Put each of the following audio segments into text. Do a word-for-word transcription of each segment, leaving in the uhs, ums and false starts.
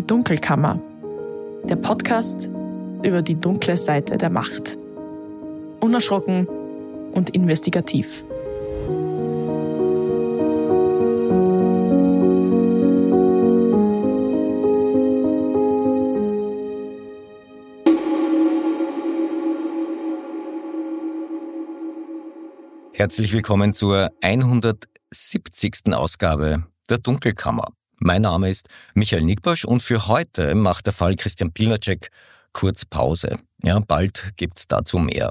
Die Dunkelkammer. Der Podcast über die dunkle Seite der Macht. Unerschrocken und investigativ. Herzlich willkommen zur hundertsiebzigsten Ausgabe der Dunkelkammer. Mein Name ist Michael Nickbosch und für heute macht der Fall Christian Pilnacek kurz Pause. Ja, bald gibt's dazu mehr.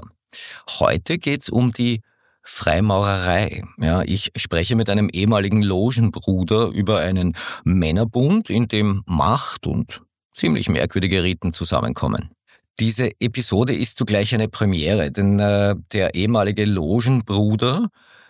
Heute geht's um die Freimaurerei. Ja, ich spreche mit einem ehemaligen Logenbruder über einen Männerbund, in dem Macht und ziemlich merkwürdige Riten zusammenkommen. Diese Episode ist zugleich eine Premiere, denn äh, der ehemalige Logenbruder,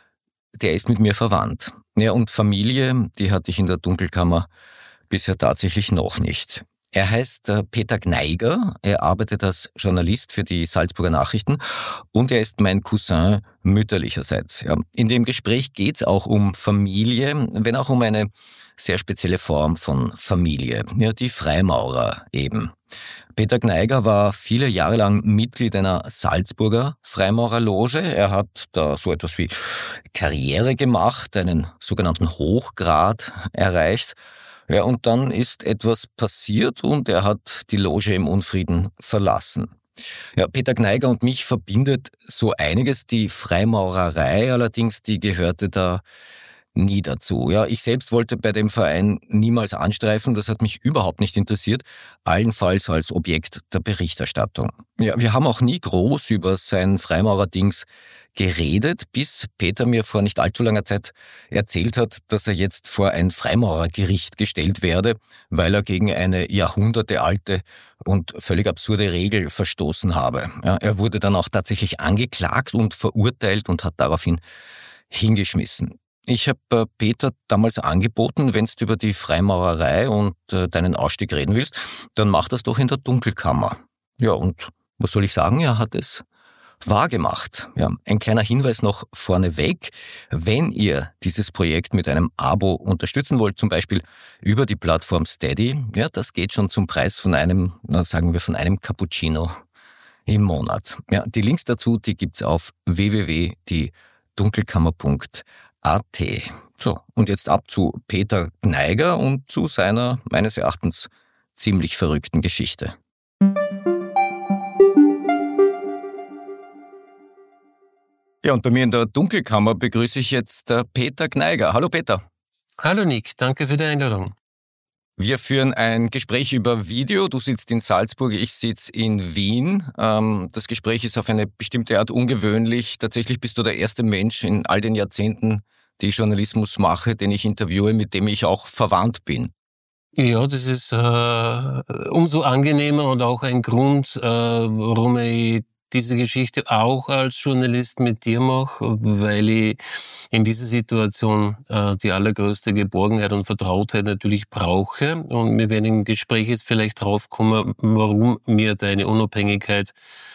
der ist mit mir verwandt. Ja, und Familie, die hatte ich in der Dunkelkammer bisher tatsächlich noch nicht. Er heißt äh, Peter Gneiger, er arbeitet als Journalist für die Salzburger Nachrichten und er ist mein Cousin mütterlicherseits. Ja. In dem Gespräch geht's auch um Familie, wenn auch um eine sehr spezielle Form von Familie, ja, die Freimaurer eben. Peter Gneiger war viele Jahre lang Mitglied einer Salzburger Freimaurerloge. Er hat da so etwas wie Karriere gemacht, einen sogenannten Hochgrad erreicht. Ja, und dann ist etwas passiert und er hat die Loge im Unfrieden verlassen. Ja, Peter Gneiger und mich verbindet so einiges. Die Freimaurerei allerdings, die gehörte da nie dazu. Ja, ich selbst wollte bei dem Verein niemals anstreifen, das hat mich überhaupt nicht interessiert, allenfalls als Objekt der Berichterstattung. Ja, wir haben auch nie groß über sein Freimaurerdings geredet, bis Peter mir vor nicht allzu langer Zeit erzählt hat, dass er jetzt vor ein Freimaurergericht gestellt werde, weil er gegen eine jahrhundertealte und völlig absurde Regel verstoßen habe. Ja, er wurde dann auch tatsächlich angeklagt und verurteilt und hat daraufhin hingeschmissen. Ich habe Peter damals angeboten, wenn du über die Freimaurerei und äh, deinen Ausstieg reden willst, dann mach das doch in der Dunkelkammer. Ja, und was soll ich sagen? Er hat es wahrgemacht. Ja, ein kleiner Hinweis noch vorneweg. Wenn ihr dieses Projekt mit einem Abo unterstützen wollt, zum Beispiel über die Plattform Steady, ja, das geht schon zum Preis von einem, na, sagen wir, von einem Cappuccino im Monat. Ja, die Links dazu, die gibt's auf w w w punkt die dunkelkammer punkt a t. So, und jetzt ab zu Peter Gneiger und zu seiner, meines Erachtens, ziemlich verrückten Geschichte. Ja, und bei mir in der Dunkelkammer begrüße ich jetzt Peter Gneiger. Hallo Peter. Hallo Nick, danke für die Einladung. Wir führen ein Gespräch über Video. Du sitzt in Salzburg, ich sitze in Wien. Das Gespräch ist auf eine bestimmte Art ungewöhnlich. Tatsächlich bist du der erste Mensch in all den Jahrzehnten, die ich Journalismus mache, den ich interviewe, mit dem ich auch verwandt bin. Ja, das ist äh, umso angenehmer und auch ein Grund, äh, warum ich diese Geschichte auch als Journalist mit dir mache, weil ich in dieser Situation äh, die allergrößte Geborgenheit und Vertrautheit natürlich brauche. Und wir werden im Gespräch jetzt vielleicht draufkommen, warum mir deine Unabhängigkeit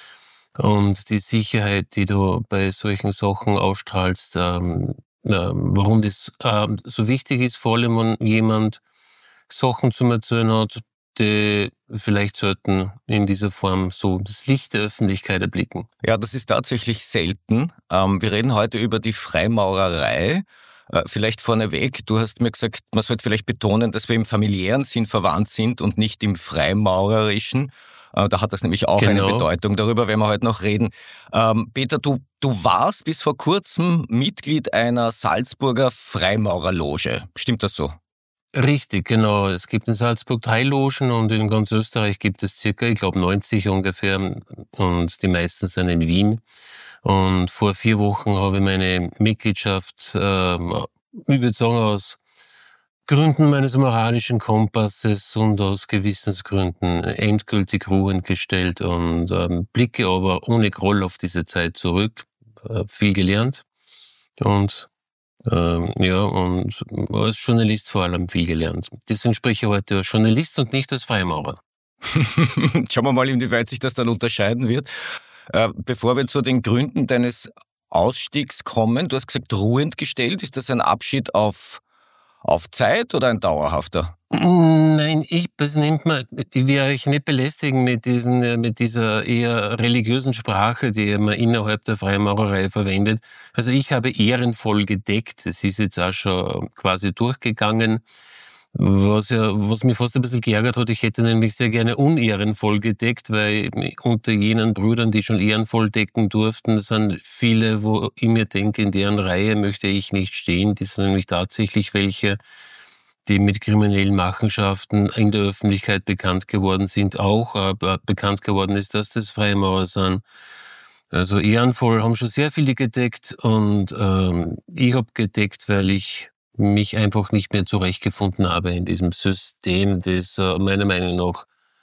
und die Sicherheit, die du bei solchen Sachen ausstrahlst, ähm, äh, warum das äh, so wichtig ist, vor allem wenn jemand Sachen zu erzählen hat, die vielleicht sollten in dieser Form so das Licht der Öffentlichkeit erblicken. Ja, das ist tatsächlich selten. Ähm, wir reden heute über die Freimaurerei. Äh, vielleicht vorneweg, du hast mir gesagt, man sollte vielleicht betonen, dass wir im familiären Sinn verwandt sind und nicht im freimaurerischen. Äh, da hat das nämlich auch genau eine Bedeutung. Darüber werden wir heute noch reden. Ähm, Peter, du, du warst bis vor kurzem Mitglied einer Salzburger Freimaurerloge. Stimmt das so? Richtig, genau. Es gibt in Salzburg drei Logen und in ganz Österreich gibt es circa, ich glaube, neunzig ungefähr und die meisten sind in Wien. Und vor vier Wochen habe ich meine Mitgliedschaft, ähm, ich würde sagen, aus Gründen meines moralischen Kompasses und aus Gewissensgründen endgültig ruhend gestellt und ähm, blicke aber ohne Groll auf diese Zeit zurück, äh, viel gelernt und Ähm, ja, und als Journalist vor allem viel gelernt. Deswegen spreche ich heute als Journalist und nicht als Freimaurer. Schauen wir mal, inwieweit sich das dann unterscheiden wird. Äh, bevor wir zu den Gründen deines Ausstiegs kommen, du hast gesagt, ruhend gestellt. Ist das ein Abschied auf auf Zeit oder ein dauerhafter? Nein, ich, das nennt man, ich will euch nicht belästigen mit diesen, mit dieser eher religiösen Sprache, die man innerhalb der Freimaurerei verwendet. Also ich habe ehrenvoll gedeckt. Das ist jetzt auch schon quasi durchgegangen. Was ja, was mich fast ein bisschen geärgert hat, ich hätte nämlich sehr gerne unehrenvoll gedeckt, weil unter jenen Brüdern, die schon ehrenvoll decken durften, sind viele, wo ich mir denke, in deren Reihe möchte ich nicht stehen. Die sind nämlich tatsächlich welche, die mit kriminellen Machenschaften in der Öffentlichkeit bekannt geworden sind, auch aber bekannt geworden ist, dass das Freimaurer sind. Also ehrenvoll haben schon sehr viele gedeckt und ähm, ich habe gedeckt, weil ich mich einfach nicht mehr zurechtgefunden habe in diesem System, das äh, meiner Meinung nach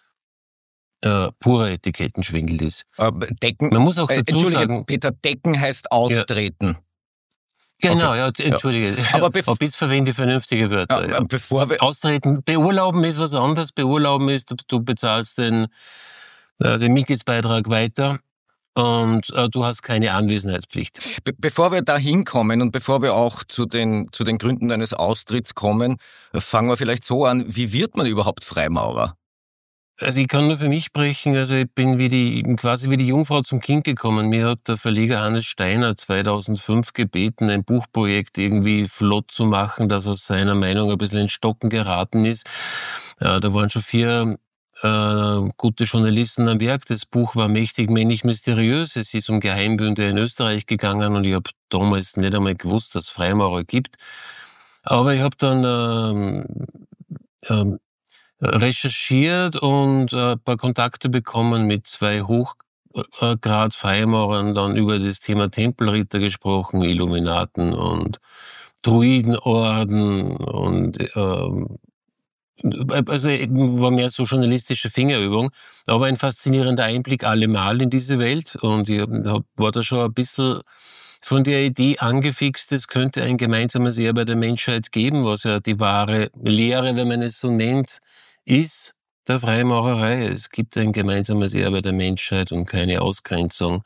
äh, purer Etikettenschwindel ist. Aber Decken, Man muss auch äh, dazu Entschuldige, sagen, Peter, Decken heißt austreten. genau, Okay. ja, entschuldige. Aber bef- Ab jetzt verwende ich vernünftige Wörter. Ja, Ja. bevor wir, Austreten, beurlauben ist was anderes. Beurlauben ist, du, du bezahlst den, äh, den Mitgliedsbeitrag weiter und äh, du hast keine Anwesenheitspflicht. be- bevor wir da hinkommen und bevor wir auch zu den, zu den Gründen eines Austritts kommen, fangen wir vielleicht so an, wie wird man überhaupt Freimaurer? Also ich kann nur für mich sprechen, also ich bin wie die, quasi wie die Jungfrau zum Kind gekommen. Mir hat der Verleger Hannes Steiner zweitausendfünf gebeten, ein Buchprojekt irgendwie flott zu machen, das aus seiner Meinung ein bisschen in Stocken geraten ist. Ja, da waren schon vier äh, gute Journalisten am Werk. Das Buch war mächtig, männlich, mysteriös. Es ist um Geheimbünde in Österreich gegangen und ich habe damals nicht einmal gewusst, dass es Freimaurer gibt. Aber ich habe dann ähm, ähm, recherchiert und äh, ein paar Kontakte bekommen mit zwei Hochgrad-Freimaurern, dann über das Thema Tempelritter gesprochen, Illuminaten und Druidenorden und ähm, also war mehr so journalistische Fingerübung, aber ein faszinierender Einblick allemal in diese Welt und ich hab, war da schon ein bisschen von der Idee angefixt, es könnte ein gemeinsames Erbe der Menschheit geben, was ja die wahre Lehre, wenn man es so nennt, ist der Freimaurerei. Es gibt ein gemeinsames Erbe der Menschheit und keine Ausgrenzung.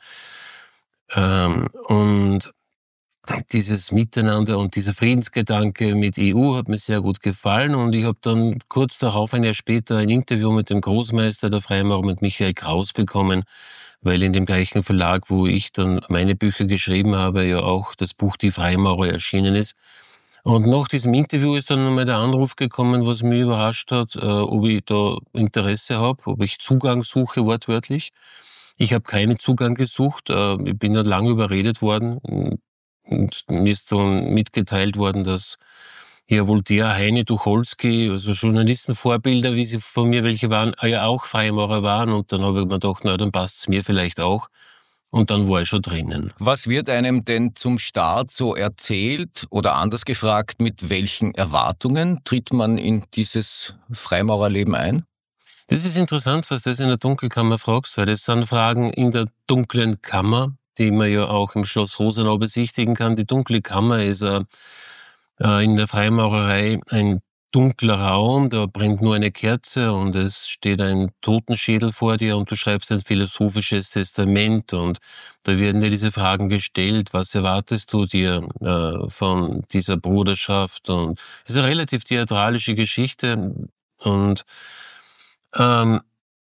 Ähm, und dieses Miteinander und dieser Friedensgedanke mit E U hat mir sehr gut gefallen und ich habe dann kurz darauf, ein Jahr später, ein Interview mit dem Großmeister der Freimaurer, mit Michael Kraus bekommen, weil in dem gleichen Verlag, wo ich dann meine Bücher geschrieben habe, ja auch das Buch Die Freimaurer erschienen ist. Und nach diesem Interview ist dann nochmal der Anruf gekommen, was mich überrascht hat, äh, ob ich da Interesse habe, ob ich Zugang suche, wortwörtlich. Ich habe keinen Zugang gesucht, äh, ich bin dann lange überredet worden und mir ist dann mitgeteilt worden, dass ja Voltaire, Heine, Tucholsky, also Journalistenvorbilder, wie sie von mir welche waren, ja auch Freimaurer waren und dann habe ich mir gedacht, na dann passt's mir vielleicht auch. Und dann war ich schon drinnen. Was wird einem denn zum Start so erzählt oder anders gefragt, mit welchen Erwartungen tritt man in dieses Freimaurerleben ein? Das ist interessant, was du das in der Dunkelkammer fragst, weil das sind Fragen in der dunklen Kammer, die man ja auch im Schloss Rosenau besichtigen kann. Die dunkle Kammer ist äh, in der Freimaurerei ein dunkler Raum, da brennt nur eine Kerze und es steht ein Totenschädel vor dir und du schreibst ein philosophisches Testament und da werden dir diese Fragen gestellt, was erwartest du dir äh, von dieser Bruderschaft und es ist eine relativ theatralische Geschichte und ähm,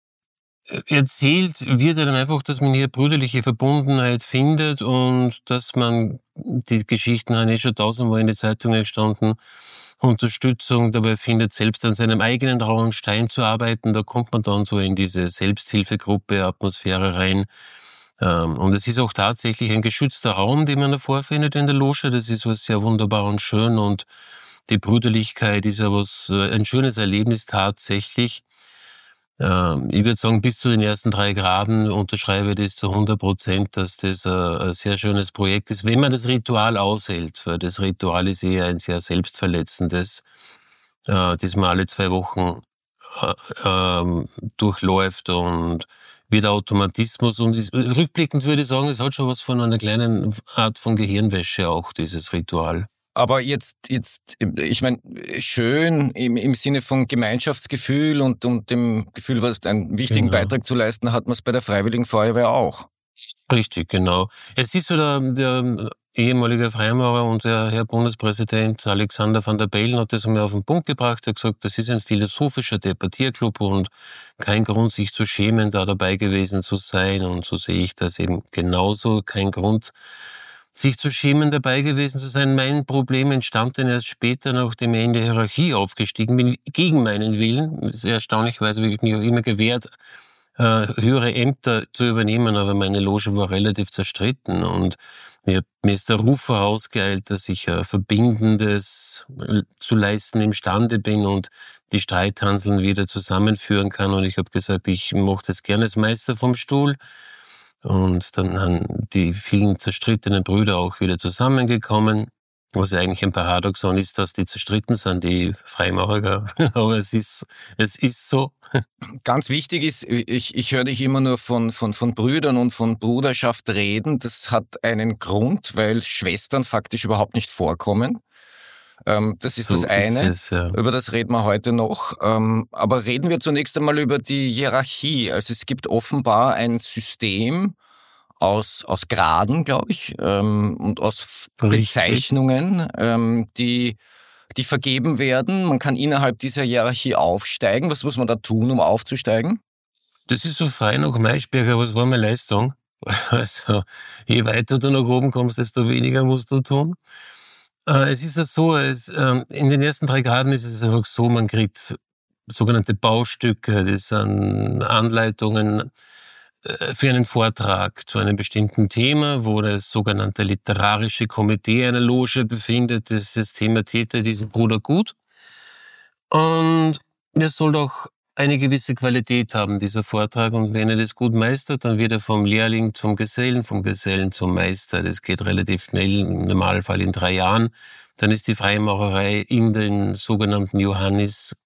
erzählt wird dann einfach, dass man hier brüderliche Verbundenheit findet und dass man, die Geschichten haben eh schon tausendmal in die Zeitungen gestanden, Unterstützung dabei findet, selbst an seinem eigenen rauen Stein zu arbeiten. Da kommt man dann so in diese Selbsthilfegruppe-Atmosphäre rein. Und es ist auch tatsächlich ein geschützter Raum, den man da vorfindet in der Loge. Das ist was sehr wunderbar und schön und die Brüderlichkeit ist ja was, ein schönes Erlebnis tatsächlich. Ich würde sagen, bis zu den ersten drei Graden unterschreibe ich das zu hundert Prozent, dass das ein sehr schönes Projekt ist, wenn man das Ritual aushält, weil das Ritual ist eher ein sehr selbstverletzendes, das man alle zwei Wochen durchläuft und wieder Automatismus. Und rückblickend würde ich sagen, es hat schon was von einer kleinen Art von Gehirnwäsche auch, dieses Ritual. Aber jetzt, jetzt, ich meine, schön im, im Sinne von Gemeinschaftsgefühl und, und dem Gefühl, was einen wichtigen genau. Beitrag zu leisten, hat man es bei der Freiwilligen Feuerwehr auch. Richtig, genau. Es ist so der, der ehemaliger Freimaurer, unser Herr Bundespräsident Alexander Van der Bellen hat das einmal auf den Punkt gebracht. Er hat gesagt, das ist ein philosophischer Debattierclub und kein Grund, sich zu schämen, da dabei gewesen zu sein. Und so sehe ich das eben genauso. Kein Grund, sich zu schämen, dabei gewesen zu sein. Mein Problem entstand dann erst später, nachdem ich in die Hierarchie aufgestiegen bin, gegen meinen Willen. Das ist erstaunlicherweise wirklich mich auch immer gewehrt, äh, höhere Ämter zu übernehmen, aber meine Loge war relativ zerstritten und mir, mir ist der Ruf vorausgeeilt, dass ich äh, Verbindendes zu leisten imstande bin und die Streithanseln wieder zusammenführen kann. Und ich habe gesagt, ich mache das gerne als Meister vom Stuhl. Und dann haben die vielen zerstrittenen Brüder auch wieder zusammengekommen, was eigentlich ein Paradoxon ist, dass die zerstritten sind, die Freimaurer. Aber es ist, es ist so. Ganz wichtig ist, ich, ich höre dich immer nur von, von, von Brüdern und von Bruderschaft reden. Das hat einen Grund, weil Schwestern faktisch überhaupt nicht vorkommen. Ähm, das ist so das eine, ist es, ja. Über das reden wir heute noch. Ähm, aber reden wir zunächst einmal über die Hierarchie. Also es gibt offenbar ein System aus, aus Graden, glaube ich, ähm, und aus Richtig. Bezeichnungen, ähm, die, die vergeben werden. Man kann innerhalb dieser Hierarchie aufsteigen. Was muss man da tun, um aufzusteigen? Das ist so frei nach Maischberger, was war meine Leistung? Also, je weiter du nach oben kommst, desto weniger musst du tun. Äh, es ist ja so, es, äh, in den ersten drei Graden ist es einfach so, man kriegt sogenannte Baustücke, das sind Anleitungen für einen Vortrag zu einem bestimmten Thema, wo das sogenannte literarische Komitee einer Loge befindet, das ist thematisiert diesen Bruder gut. Und er soll doch eine gewisse Qualität haben, dieser Vortrag. Und wenn er das gut meistert, dann wird er vom Lehrling zum Gesellen, vom Gesellen zum Meister. Das geht relativ schnell, im Normalfall in drei Jahren. Dann ist die Freimaurerei in den sogenannten Johannislogen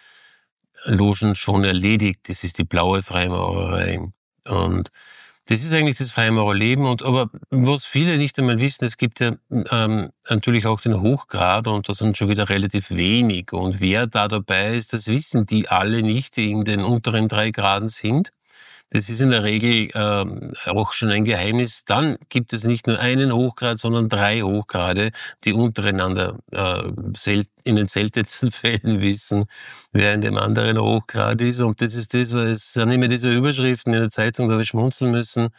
schon erledigt. Das ist die blaue Freimaurerei. Und das ist eigentlich das Freimaurerleben. Und aber was viele nicht einmal wissen, es gibt ja ähm, natürlich auch den Hochgrad und das sind schon wieder relativ wenig. Und wer da dabei ist, das wissen die alle nicht, die in den unteren drei Graden sind. Das ist in der Regel ähm, auch schon ein Geheimnis. Dann gibt es nicht nur einen Hochgrad, sondern drei Hochgrade, die untereinander äh, in den seltensten Fällen wissen, wer in dem anderen Hochgrad ist. Und das ist das, weil es sind immer diese Überschriften in der Zeitung, da habe ich schmunzeln müssen.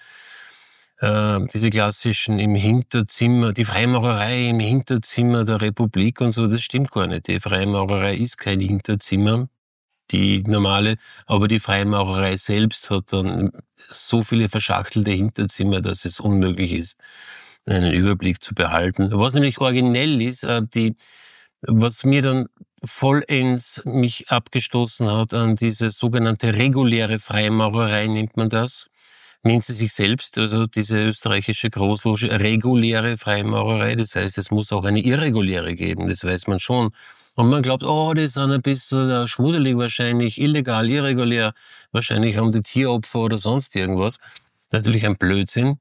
Äh, diese klassischen im Hinterzimmer, die Freimaurerei im Hinterzimmer der Republik und so, das stimmt gar nicht. Die Freimaurerei ist kein Hinterzimmer. Die normale, aber die Freimaurerei selbst hat dann so viele verschachtelte Hinterzimmer, dass es unmöglich ist, einen Überblick zu behalten. Was nämlich originell ist, die, was mir dann vollends mich abgestoßen hat an diese sogenannte reguläre Freimaurerei, nennt man das, nennt sie sich selbst, also diese österreichische Großloge, reguläre Freimaurerei. Das heißt, es muss auch eine irreguläre geben, das weiß man schon. Und man glaubt, oh, die sind ein bisschen schmuddelig wahrscheinlich, illegal, irregulär, wahrscheinlich haben die Tieropfer oder sonst irgendwas. Natürlich ein Blödsinn.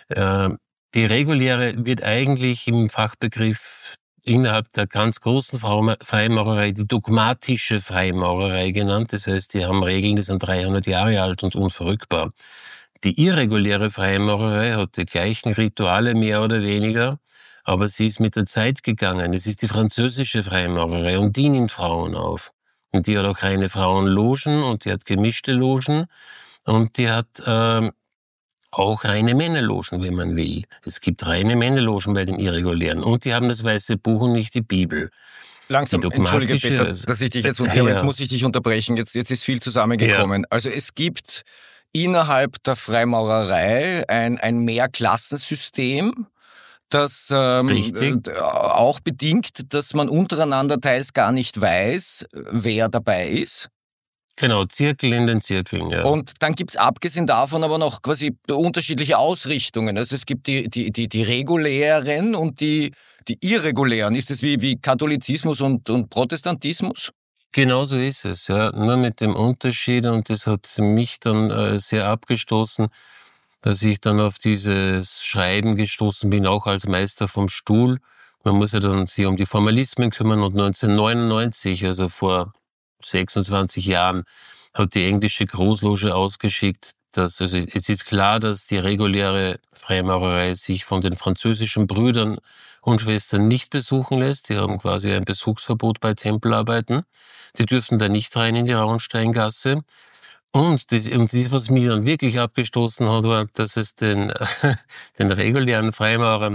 Die reguläre wird eigentlich im Fachbegriff innerhalb der ganz großen Freimaurerei die dogmatische Freimaurerei genannt. Das heißt, die haben Regeln, die sind dreihundert Jahre alt und unverrückbar. Die irreguläre Freimaurerei hat die gleichen Rituale mehr oder weniger, aber sie ist mit der Zeit gegangen. Es ist die französische Freimaurerei und die nimmt Frauen auf. Und die hat auch reine Frauenlogen und die hat gemischte Logen und die hat ähm, auch reine Männerlogen, wenn man will. Es gibt reine Männerlogen bei den Irregulären und die haben das Weiße Buch und nicht die Bibel. Langsam, die entschuldige bitte, dass ich dich jetzt unterbreche. Ja. Jetzt muss ich dich unterbrechen. Jetzt, jetzt ist viel zusammengekommen. Ja. Also es gibt innerhalb der Freimaurerei ein, ein Mehrklassensystem, das ähm, äh, auch bedingt, dass man untereinander teils gar nicht weiß, wer dabei ist. Genau, Zirkel in den Zirkeln, ja. Und dann gibt's abgesehen davon aber noch quasi unterschiedliche Ausrichtungen. Also es gibt die, die, die, die regulären und die, die irregulären. Ist das wie, wie Katholizismus und, und Protestantismus? Genau so ist es, ja. Nur mit dem Unterschied, und das hat mich dann äh, sehr abgestoßen, dass ich dann auf dieses Schreiben gestoßen bin, auch als Meister vom Stuhl. Man muss ja dann sich um die Formalismen kümmern und neunzehnhundertneunundneunzig, also vor sechsundzwanzig Jahren, hat die englische Großloge ausgeschickt, dass, also es ist klar, dass die reguläre Freimaurerei sich von den französischen Brüdern und Schwestern nicht besuchen lässt. Die haben quasi ein Besuchsverbot bei Tempelarbeiten. Die dürfen da nicht rein in die Rauhensteingasse. Und das, und das, was mich dann wirklich abgestoßen hat, war, dass es den, den regulären Freimaurern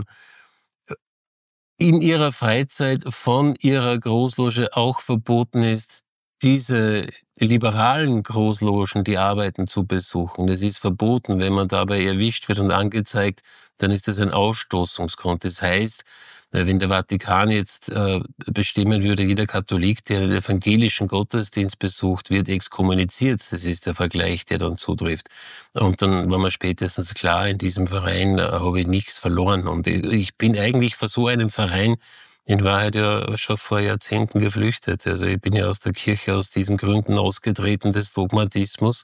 in ihrer Freizeit von ihrer Großloge auch verboten ist, diese liberalen Großlogen, die Arbeiten zu besuchen. Das ist verboten. Wenn man dabei erwischt wird und angezeigt, dann ist das ein Ausstoßungsgrund. Das heißt, wenn der Vatikan jetzt äh, bestimmen würde, jeder Katholik, der den evangelischen Gottesdienst besucht, wird exkommuniziert. Das ist der Vergleich, der dann zutrifft. Und dann war mir spätestens klar, in diesem Verein äh, habe ich nichts verloren. Und ich, ich bin eigentlich vor so einem Verein in Wahrheit ja schon vor Jahrzehnten geflüchtet. Also ich bin ja aus der Kirche aus diesen Gründen ausgetreten des Dogmatismus.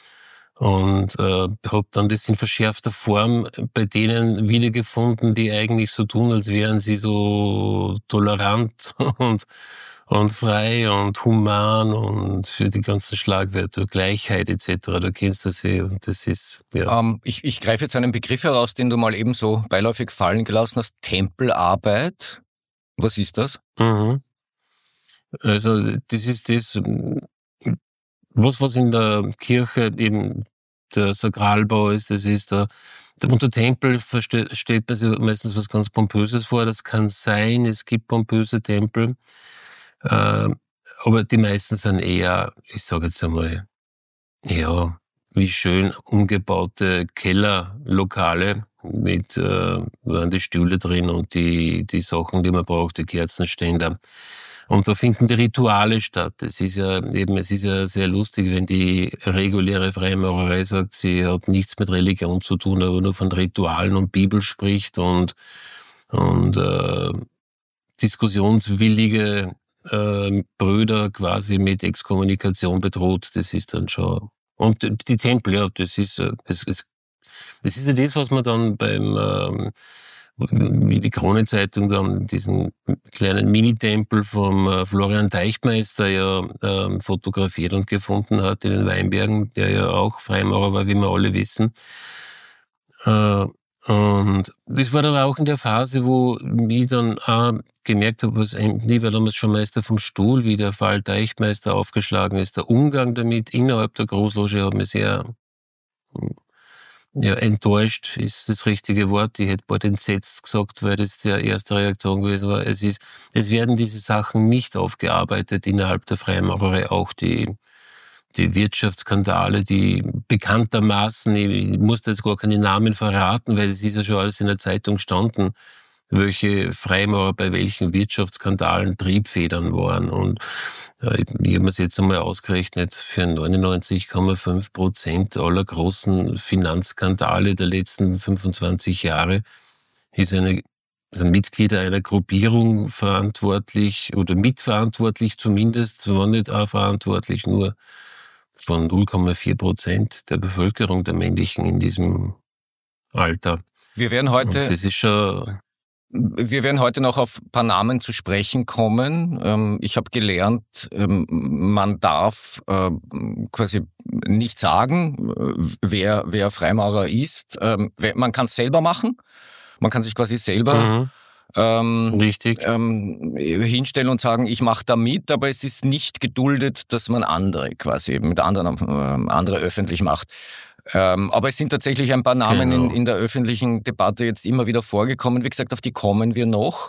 Und äh, habe dann das in verschärfter Form bei denen wiedergefunden, die eigentlich so tun, als wären sie so tolerant und, und frei und human und für die ganzen Schlagwörter, Gleichheit et cetera. Du kennst das eh und das ist, ja. Ähm, ich, ich greife jetzt einen Begriff heraus, den du mal eben so beiläufig fallen gelassen hast. Tempelarbeit. Was ist das? Mhm. Also das ist das, was was in der Kirche eben der Sakralbau ist, das ist der, unter Tempel versteht, stellt man sich meistens was ganz Pompöses vor. Das kann sein, es gibt pompöse Tempel, äh, aber die meisten sind eher, ich sage jetzt einmal, ja, wie schön umgebaute Kellerlokale mit äh, waren die Stühle drin und die die Sachen, die man braucht, die Kerzenständer. Und da finden die Rituale statt. Es ist ja eben, es ist ja sehr lustig, wenn die reguläre Freimaurerei sagt, sie hat nichts mit Religion zu tun, aber nur von Ritualen und Bibel spricht und und äh, diskussionswillige äh, Brüder quasi mit Exkommunikation bedroht. Das ist dann schon. Und die Tempel, ja, das ist das, das, das ist ja das, was man dann beim ähm, wie die Krone-Zeitung dann diesen kleinen Minitempel vom äh, Florian Teichtmeister ja äh, fotografiert und gefunden hat in den Weinbergen, der ja auch Freimaurer war, wie wir alle wissen. Äh, und das war dann auch in der Phase, wo ich dann auch gemerkt habe, was ich war damals schon Meister vom Stuhl, wie der Fall Teichtmeister aufgeschlagen ist. Der Umgang damit innerhalb der Großloge hat mich sehr ja, enttäuscht ist das richtige Wort. Ich hätte bald entsetzt gesagt, weil das die erste Reaktion gewesen war. Es ist, es werden diese Sachen nicht aufgearbeitet innerhalb der Freimaurerei. Auch die, die Wirtschaftsskandale, die bekanntermaßen, ich muss da jetzt gar keine Namen verraten, weil es ist ja schon alles in der Zeitung gestanden, welche Freimaurer bei welchen Wirtschaftsskandalen Triebfedern waren. Und äh, ich habe mir das jetzt einmal ausgerechnet, für neunundneunzig Komma fünf Prozent aller großen Finanzskandale der letzten fünfundzwanzig Jahre ist eine, sind Mitglieder einer Gruppierung verantwortlich oder mitverantwortlich zumindest, wenn nicht auch verantwortlich, nur von null Komma vier Prozent der Bevölkerung der männlichen in diesem Alter. Wir werden heute... Und das ist schon... Wir werden heute noch auf ein paar Namen zu sprechen kommen. Ich habe gelernt, man darf quasi nicht sagen, wer, wer Freimaurer ist. Man kann es selber machen. Man kann sich quasi selber mhm. ähm, Richtig. Ähm, hinstellen und sagen, ich mache da mit, aber es ist nicht geduldet, dass man andere quasi mit anderen äh, andere öffentlich macht. Ähm, aber es sind tatsächlich ein paar Namen genau. in, in der öffentlichen Debatte jetzt immer wieder vorgekommen. Wie gesagt, auf die kommen wir noch.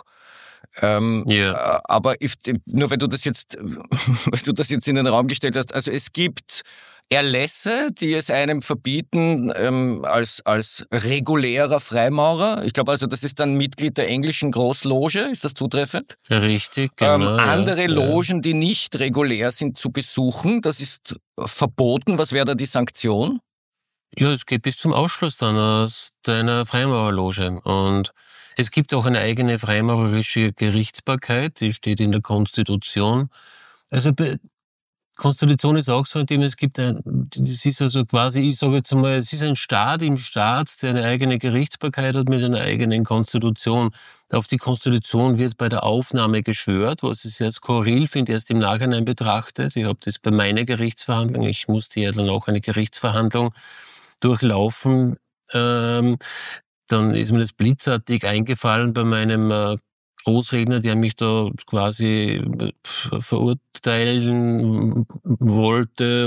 Ähm, yeah. äh, aber if, nur weil du das jetzt, weil du das jetzt in den Raum gestellt hast, also es gibt Erlässe, die es einem verbieten ähm, als als regulärer Freimaurer. Ich glaube also, das ist dann Mitglied der englischen Großloge. Ist das zutreffend? Richtig, genau. Ähm, andere ja, Logen, die nicht regulär sind, zu besuchen, das ist verboten. Was wäre da die Sanktion? Ja, es geht bis zum Ausschluss dann aus deiner Freimaurerloge. Und es gibt auch eine eigene freimaurerische Gerichtsbarkeit, die steht in der Konstitution. Also Konstitution ist auch so ein Thema, es gibt ein, das ist also quasi, ich sage jetzt mal, es ist ein Staat im Staat, der eine eigene Gerichtsbarkeit hat mit einer eigenen Konstitution. Auf die Konstitution wird bei der Aufnahme geschwört, was ich sehr skurril finde, erst im Nachhinein betrachtet. Ich habe das bei meiner Gerichtsverhandlung, ich musste ja dann auch eine Gerichtsverhandlung durchlaufen. Ähm, dann ist mir das blitzartig eingefallen bei meinem äh, Großredner, der mich da quasi verurteilen wollte.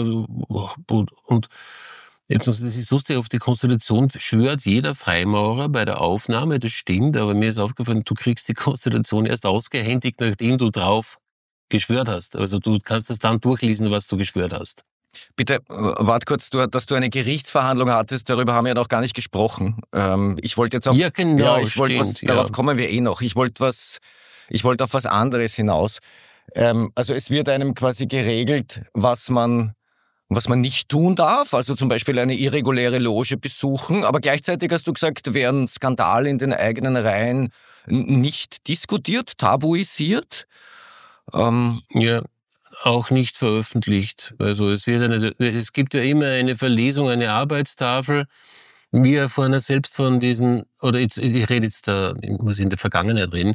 Und das ist lustig, auf die Konstitution schwört jeder Freimaurer bei der Aufnahme, das stimmt, aber mir ist aufgefallen, du kriegst die Konstitution erst ausgehändigt, nachdem du drauf geschwört hast. Also du kannst das dann durchlesen, was du geschwört hast. Bitte, warte kurz, du, dass du eine Gerichtsverhandlung hattest, darüber haben wir ja noch gar nicht gesprochen. Ähm, ich wollte jetzt auf, ja, genau, ja, ich wollte stimmt, was, darauf ja. kommen wir eh noch. Ich wollte was, ich wollte auf was anderes hinaus. Ähm, also es wird einem quasi geregelt, was man, was man nicht tun darf, also zum Beispiel eine irreguläre Loge besuchen, aber gleichzeitig hast du gesagt, werden Skandale in den eigenen Reihen nicht diskutiert, tabuisiert. Ähm, ja. Auch nicht veröffentlicht. Also es wird eine, es gibt ja immer eine Verlesung, eine Arbeitstafel. Wir erfahren ja selbst von diesen, oder jetzt, ich rede jetzt da, ich muss in der Vergangenheit reden.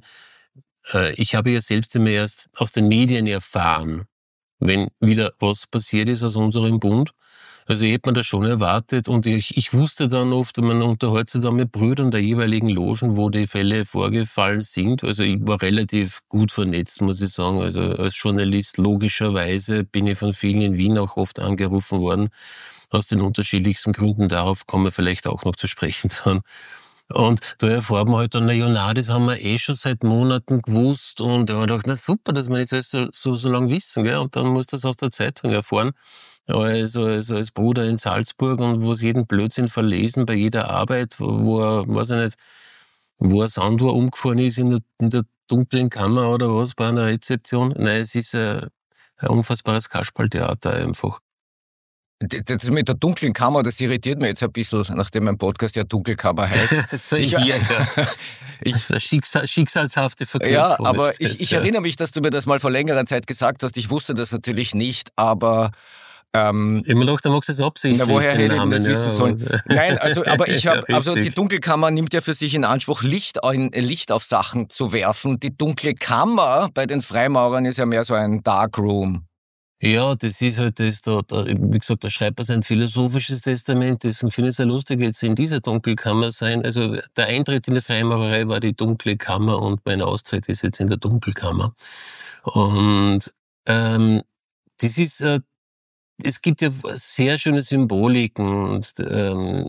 Ich habe ja selbst immer erst aus den Medien erfahren, wenn wieder was passiert ist aus unserem Bund. Also ich hätte mir das schon erwartet und ich, ich wusste dann oft, man unterhält sich dann mit Brüdern der jeweiligen Logen, wo die Fälle vorgefallen sind. Also ich war relativ gut vernetzt, muss ich sagen. Also als Journalist logischerweise bin ich von vielen in Wien auch oft angerufen worden, aus den unterschiedlichsten Gründen. Darauf kommen wir vielleicht auch noch zu sprechen dann. Und da erfahren wir halt dann, na ja, na, das haben wir eh schon seit Monaten gewusst. Und da haben wir gedacht, na super, dass wir jetzt alles so, so, so lange wissen, gell? Und dann muss das aus der Zeitung erfahren. Also, also als Bruder in Salzburg und wo es jeden Blödsinn verlesen bei jeder Arbeit, wo er, weiß ich nicht, wo ein Sanduhr umgefahren ist in der, in der dunklen Kammer oder was bei einer Rezeption. Nein, es ist ein, ein unfassbares Kasperltheater einfach. Das mit der dunklen Kammer, das irritiert mich jetzt ein bisschen, nachdem mein Podcast ja Dunkelkammer heißt. so ich, hier, ja. ich, das ist eine Schicksal, schicksalshafte Verknüpfung. Ja, aber ich, ich ja. erinnere mich, dass du mir das mal vor längerer Zeit gesagt hast. Ich wusste das natürlich nicht, aber ähm, immer noch, da magst du es absichtlich. Na, woher hätte ich das ja, wissen sollen? aber, Nein, also, aber ich habe, ja, also die Dunkelkammer nimmt ja für sich in Anspruch, Licht, ein, Licht auf Sachen zu werfen. Die dunkle Kammer bei den Freimaurern ist ja mehr so ein Darkroom. Ja, das ist halt das, da, da, wie gesagt, da schreibt er sein philosophisches Testament, deswegen finde ich es ja lustig, jetzt in dieser Dunkelkammer sein. Also der Eintritt in die Freimaurerei war die dunkle Kammer und meine Auszeit ist jetzt in der Dunkelkammer. Und ähm, das ist, äh, es gibt ja sehr schöne Symboliken und, ähm,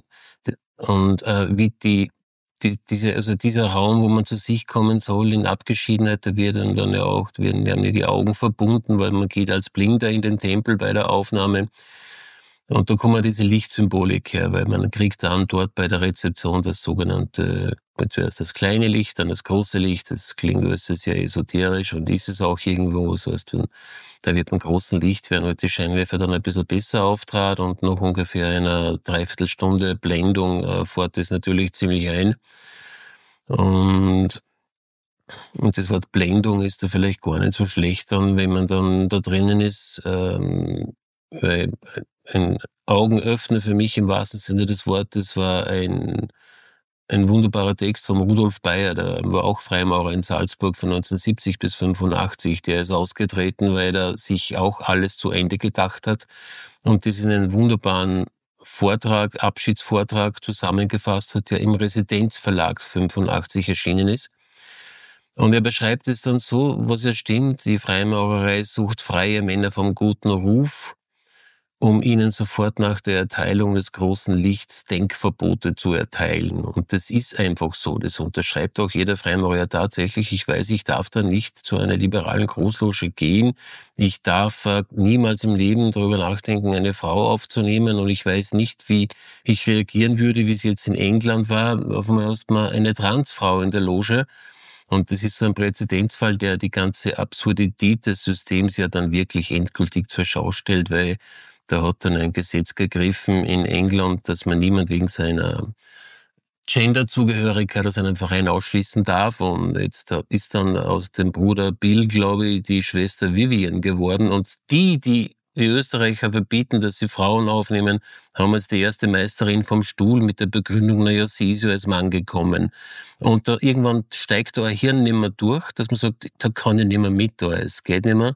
und äh, wie die Die, diese, also dieser Raum, wo man zu sich kommen soll, in Abgeschiedenheit, da wird dann, dann ja auch, werden, werden ja die Augen verbunden, weil man geht als Blinder in den Tempel bei der Aufnahme. Und da kommt diese Lichtsymbolik her, weil man kriegt dann dort bei der Rezeption das sogenannte, zuerst das kleine Licht, dann das große Licht. Das klingt alles sehr esoterisch und ist es auch irgendwo. So heißt, da wird beim großen Licht, während halt die Scheinwerfer dann ein bisschen besser auftrat und nach ungefähr einer Dreiviertelstunde Blendung äh, fährt das natürlich ziemlich ein. Und, und das Wort Blendung ist da vielleicht gar nicht so schlecht dann, wenn man dann da drinnen ist, ähm, weil ein Augenöffner für mich im wahrsten Sinne des Wortes war ein, ein wunderbarer Text von Rudolf Bayer, der war auch Freimaurer in Salzburg von neunzehnhundertsiebzig bis fünfundachtzig. Der ist ausgetreten, weil er sich auch alles zu Ende gedacht hat und das in einen wunderbaren Vortrag, Abschiedsvortrag zusammengefasst hat, der im Residenzverlag fünfundachtzig erschienen ist. Und er beschreibt es dann so, was ja stimmt, die Freimaurerei sucht freie Männer vom guten Ruf, um ihnen sofort nach der Erteilung des großen Lichts Denkverbote zu erteilen. Und das ist einfach so. Das unterschreibt auch jeder Freimaurer tatsächlich. Ich weiß, ich darf da nicht zu einer liberalen Großloge gehen. Ich darf äh, niemals im Leben darüber nachdenken, eine Frau aufzunehmen. Und ich weiß nicht, wie ich reagieren würde, wie es jetzt in England war. Auf einmal erstmal eine Transfrau in der Loge. Und das ist so ein Präzedenzfall, der die ganze Absurdität des Systems ja dann wirklich endgültig zur Schau stellt, weil da hat dann ein Gesetz gegriffen in England, dass man niemand wegen seiner Genderzugehörigkeit aus einem Verein ausschließen darf. Und jetzt ist dann aus dem Bruder Bill, glaube ich, die Schwester Vivian geworden. Und die, die die Österreicher verbieten, dass sie Frauen aufnehmen, haben jetzt die erste Meisterin vom Stuhl mit der Begründung, naja, sie ist ja als Mann gekommen. Und da irgendwann steigt da ein Hirn nicht mehr durch, dass man sagt, da kann ich nicht mehr mit, da, es geht nicht mehr.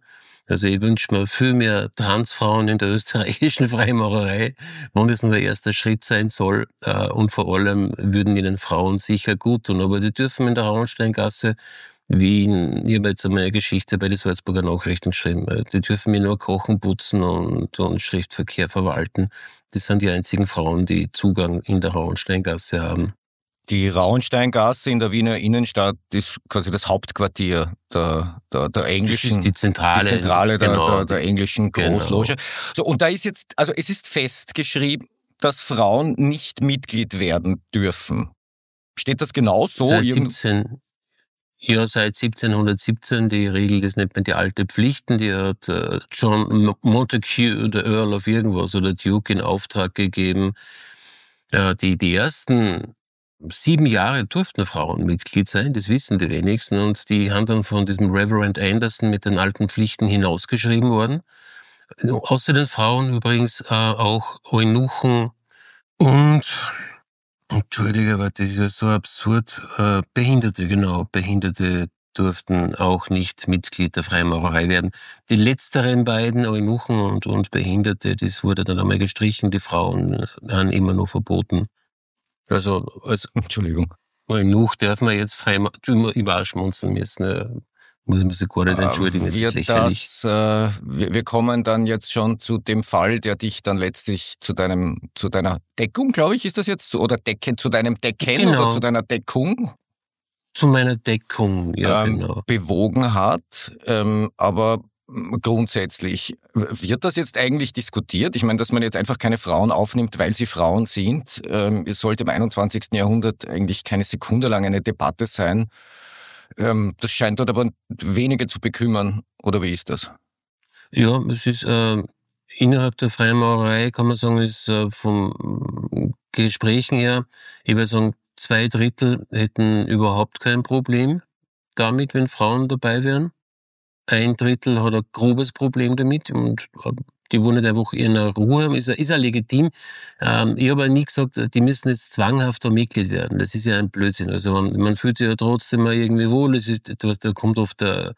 Also ich wünsche mir viel mehr Transfrauen in der österreichischen Freimaurerei, wenn das nur ein erster Schritt sein soll. Und vor allem würden ihnen Frauen sicher gut tun. Aber die dürfen in der Rauensteingasse, wie in, ich habe jetzt einmal eine Geschichte bei den Salzburger Nachrichten geschrieben, die dürfen mir nur kochen, putzen und, und Schriftverkehr verwalten. Das sind die einzigen Frauen, die Zugang in der Rauensteingasse haben. Die Rauensteingasse in der Wiener Innenstadt ist quasi das Hauptquartier der, der, der englischen, das ist die Zentrale, die Zentrale der, genau, der, der englischen Großloge. Genau. So, und da ist jetzt, also es ist festgeschrieben, dass Frauen nicht Mitglied werden dürfen. Steht das genau so? Seit siebzehn Ja, seit siebzehnhundertsiebzehn, die Regel, das nennt man die alte Pflichten, die hat äh, John Montague, der Earl of irgendwas oder Duke in Auftrag gegeben. Äh, die, die ersten sieben Jahre durften Frauen Mitglied sein, das wissen die wenigsten, und die haben dann von diesem Reverend Anderson mit den alten Pflichten hinausgeschrieben worden. Außer den Frauen übrigens äh, auch Eunuchen und Entschuldige, aber das ist ja so absurd. Äh, Behinderte, genau. Behinderte durften auch nicht Mitglied der Freimaurerei werden. Die letzteren beiden, Eunuchen und, und Behinderte, das wurde dann einmal gestrichen. Die Frauen haben immer noch verboten. Also als Entschuldigung. Eunuch darf man jetzt Freimaurerei, ich war schmunzeln müssen. Äh, muss man sich gar nicht entschuldigen, das ist lächerlich. Das, äh, wir, wir kommen dann jetzt schon zu dem Fall, der dich dann letztlich zu deinem, zu deiner Deckung, glaube ich, ist das jetzt, oder Decken, zu deinem Decken Genau. oder zu deiner Deckung? Zu meiner Deckung, ja, ähm, genau. Bewogen hat, ähm, aber grundsätzlich, wird das jetzt eigentlich diskutiert? Ich meine, dass man jetzt einfach keine Frauen aufnimmt, weil sie Frauen sind, ähm, es sollte im einundzwanzigsten Jahrhundert eigentlich keine Sekunde lang eine Debatte sein. Ähm, das scheint dort aber wenige zu bekümmern, oder wie ist das? Ja, es ist äh, innerhalb der Freimaurerei, kann man sagen, ist äh, vom Gesprächen her, ich würde sagen, zwei Drittel hätten überhaupt kein Problem damit, wenn Frauen dabei wären. Ein Drittel hat ein grobes Problem damit und die wollen nicht einfach in einer Ruhe haben, ist, ist auch legitim. Ähm, ich habe auch nie gesagt, die müssen jetzt zwanghaft da Mitglied werden. Das ist ja ein Blödsinn. Also man, man fühlt sich ja trotzdem mal irgendwie wohl. Es ist etwas, da kommt oft der,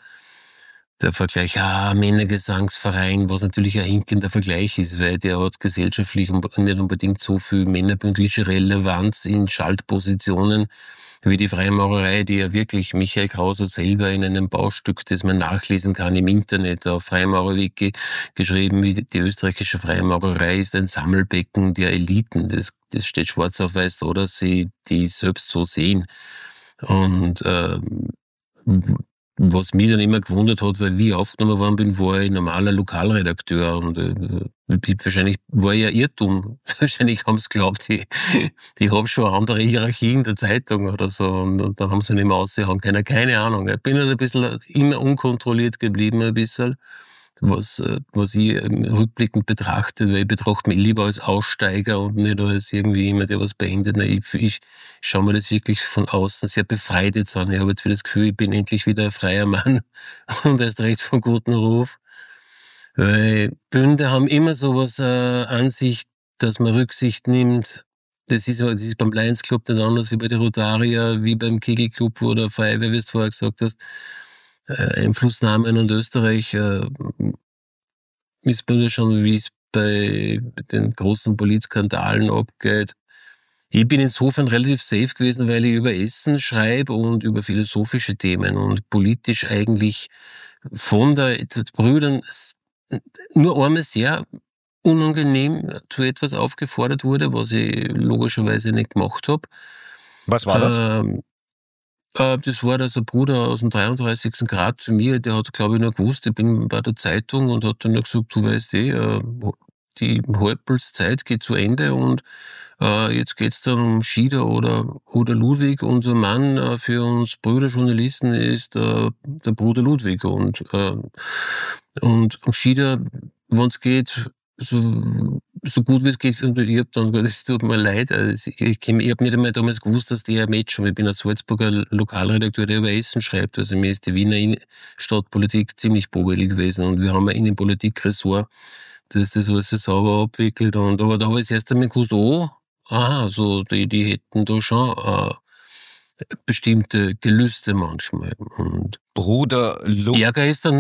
der Vergleich, ah, Männergesangsverein, was natürlich ein hinkender Vergleich ist, weil der hat gesellschaftlich nicht unbedingt so viel männerbündliche Relevanz in Schaltpositionen wie die Freimaurerei, die ja wirklich, Michael Kraus hat selber in einem Baustück, das man nachlesen kann im Internet, auf Freimaurerwiki geschrieben, wie die österreichische Freimaurerei ist ein Sammelbecken der Eliten. Das, das steht schwarz auf weiß da, dass sie die selbst so sehen. Und äh, was mich dann immer gewundert hat, weil wie ich aufgenommen worden bin, war ich normaler Lokalredakteur und äh, wahrscheinlich war ich ja Irrtum. Wahrscheinlich haben sie geglaubt, ich, ich habe schon andere Hierarchien der Zeitung oder so und, und dann haben sie nicht mehr ausgehauen können. Keine Ahnung. Ich bin halt ein bisschen immer unkontrolliert geblieben, ein bisschen, was, was ich rückblickend betrachte, weil ich betrachte mich lieber als Aussteiger und nicht als irgendwie jemand, der was beendet. Ich, ich schaue mir das wirklich von außen sehr befreit jetzt an. Ich habe jetzt wieder das Gefühl, ich bin endlich wieder ein freier Mann und erst recht von gutem Ruf. Weil Bünde haben immer sowas äh, an sich, dass man Rücksicht nimmt. Das ist, das ist beim Lions Club nicht anders wie bei der Rotarier, wie beim Kegelclub oder Feuerwehr, wie du vorher gesagt hast. Äh, Einflussnahmen und Österreich äh, ist bei mir schon, wie es bei den großen Politskandalen abgeht. Ich bin insofern relativ safe gewesen, weil ich über Essen schreibe und über philosophische Themen und politisch eigentlich von der Brüdern nur einmal sehr unangenehm zu etwas aufgefordert wurde, was ich logischerweise nicht gemacht habe. Was war das? Ähm, äh, das war also ein Bruder aus dem dreiunddreißigsten Grad zu mir, der hat, glaube ich, noch gewusst, ich bin bei der Zeitung und hat dann noch gesagt, du weißt eh, äh, die Halbpelszeit geht zu Ende und äh, jetzt geht's dann um Schieder oder, oder Ludwig. Unser Mann äh, für uns Brüderjournalisten ist äh, der Bruder Ludwig und, äh, und um Schieder, wenn's geht, so, so gut wie es geht, und ich hab dann, es tut mir leid, also ich, ich, ich habe nicht einmal damals gewusst, dass der Match schon, ich bin ein Salzburger Lokalredakteur, der über Essen schreibt, also mir ist die Wiener Stadtpolitik ziemlich bobelig gewesen und wir haben ein Innenpolitik-Ressort, das das alles sauber abwickelt und, aber da habe ich das erste Mal gewusst, oh, aha, so, die, die hätten da schon äh, bestimmte Gelüste manchmal und Bruder Ludwig. Ärger ist dann,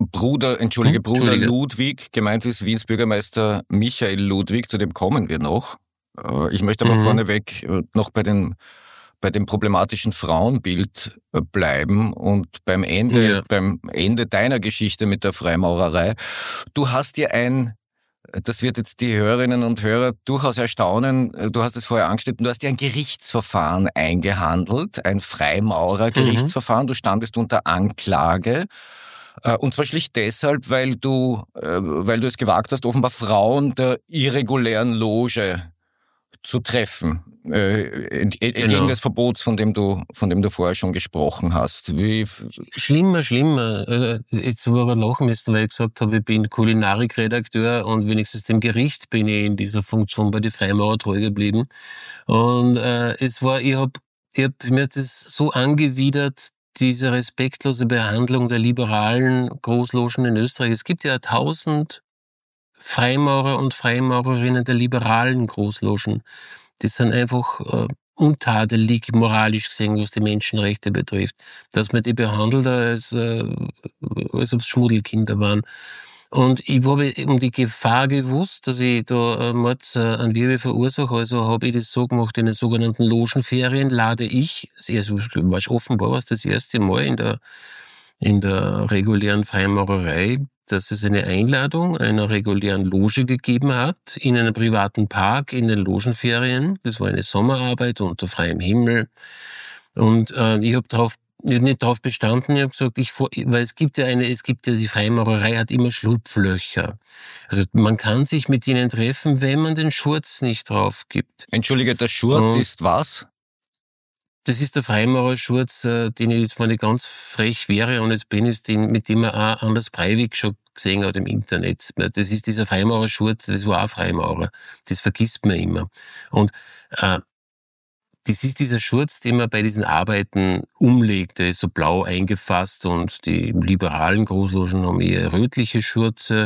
Bruder, entschuldige, Hm? Bruder Entschuldige. Ludwig, gemeint ist Wiens Bürgermeister Michael Ludwig, zu dem kommen wir noch. Äh, Ich möchte aber Mhm. vorneweg äh, noch bei den bei dem problematischen Frauenbild äh, bleiben und beim Ende, Ja. beim Ende deiner Geschichte mit der Freimaurerei. Du hast dir ein, das wird jetzt die Hörerinnen und Hörer durchaus erstaunen, du hast es vorher angeschnitten, du hast dir ein Gerichtsverfahren eingehandelt, ein Freimaurergerichtsverfahren, du standest unter Anklage. Äh, Und zwar schlicht deshalb, weil du, äh, weil du es gewagt hast, offenbar Frauen der irregulären Loge zu treffen, äh, ent- entgegen Genau. des Verbots, von dem du, von dem du vorher schon gesprochen hast. Wie, Schlimmer, schlimmer. Also, jetzt habe ich aber lachen müssen, weil ich gesagt habe, ich bin Kulinarikredakteur und wenigstens dem Gericht bin ich in dieser Funktion bei den Freimaurer treu geblieben. Und äh, es war, ich habe ich hab, mir hat das so angewidert, diese respektlose Behandlung der liberalen Großlogen in Österreich. Es gibt ja tausend Freimaurer und Freimaurerinnen der liberalen Großlogen. Die sind einfach äh, untadelig, moralisch gesehen, was die Menschenrechte betrifft. Dass man die behandelt, als, äh, als ob es Schmuddelkinder waren. Und ich habe um die Gefahr gewusst, dass ich da äh, Mords äh, an Wirbel verursache, also habe ich das so gemacht, in den sogenannten Logenferien lade ich, das erste, war offenbar was das erste Mal in der, in der regulären Freimaurerei, dass es eine Einladung einer regulären Loge gegeben hat, in einem privaten Park, in den Logenferien. Das war eine Sommerarbeit unter freiem Himmel. Und äh, ich habe darauf ich hab nicht darauf bestanden, ich habe gesagt, ich, weil es gibt ja eine, es gibt ja, die Freimaurerei hat immer Schlupflöcher. Also man kann sich mit ihnen treffen, wenn man den Schurz nicht drauf gibt. entschuldige, der Schurz Und ist was? das ist der Freimaurerschurz, äh, den ich jetzt, wenn ich ganz frech wäre und jetzt bin, ist den, mit dem man auch Anders Breivik schon gesehen hat im Internet. Das ist dieser Freimaurerschurz, das war auch Freimaurer. Das vergisst man immer. Und äh, das ist dieser Schurz, den man bei diesen Arbeiten umlegt. Der ist so blau eingefasst und die liberalen Großlogen haben eher rötliche Schurze.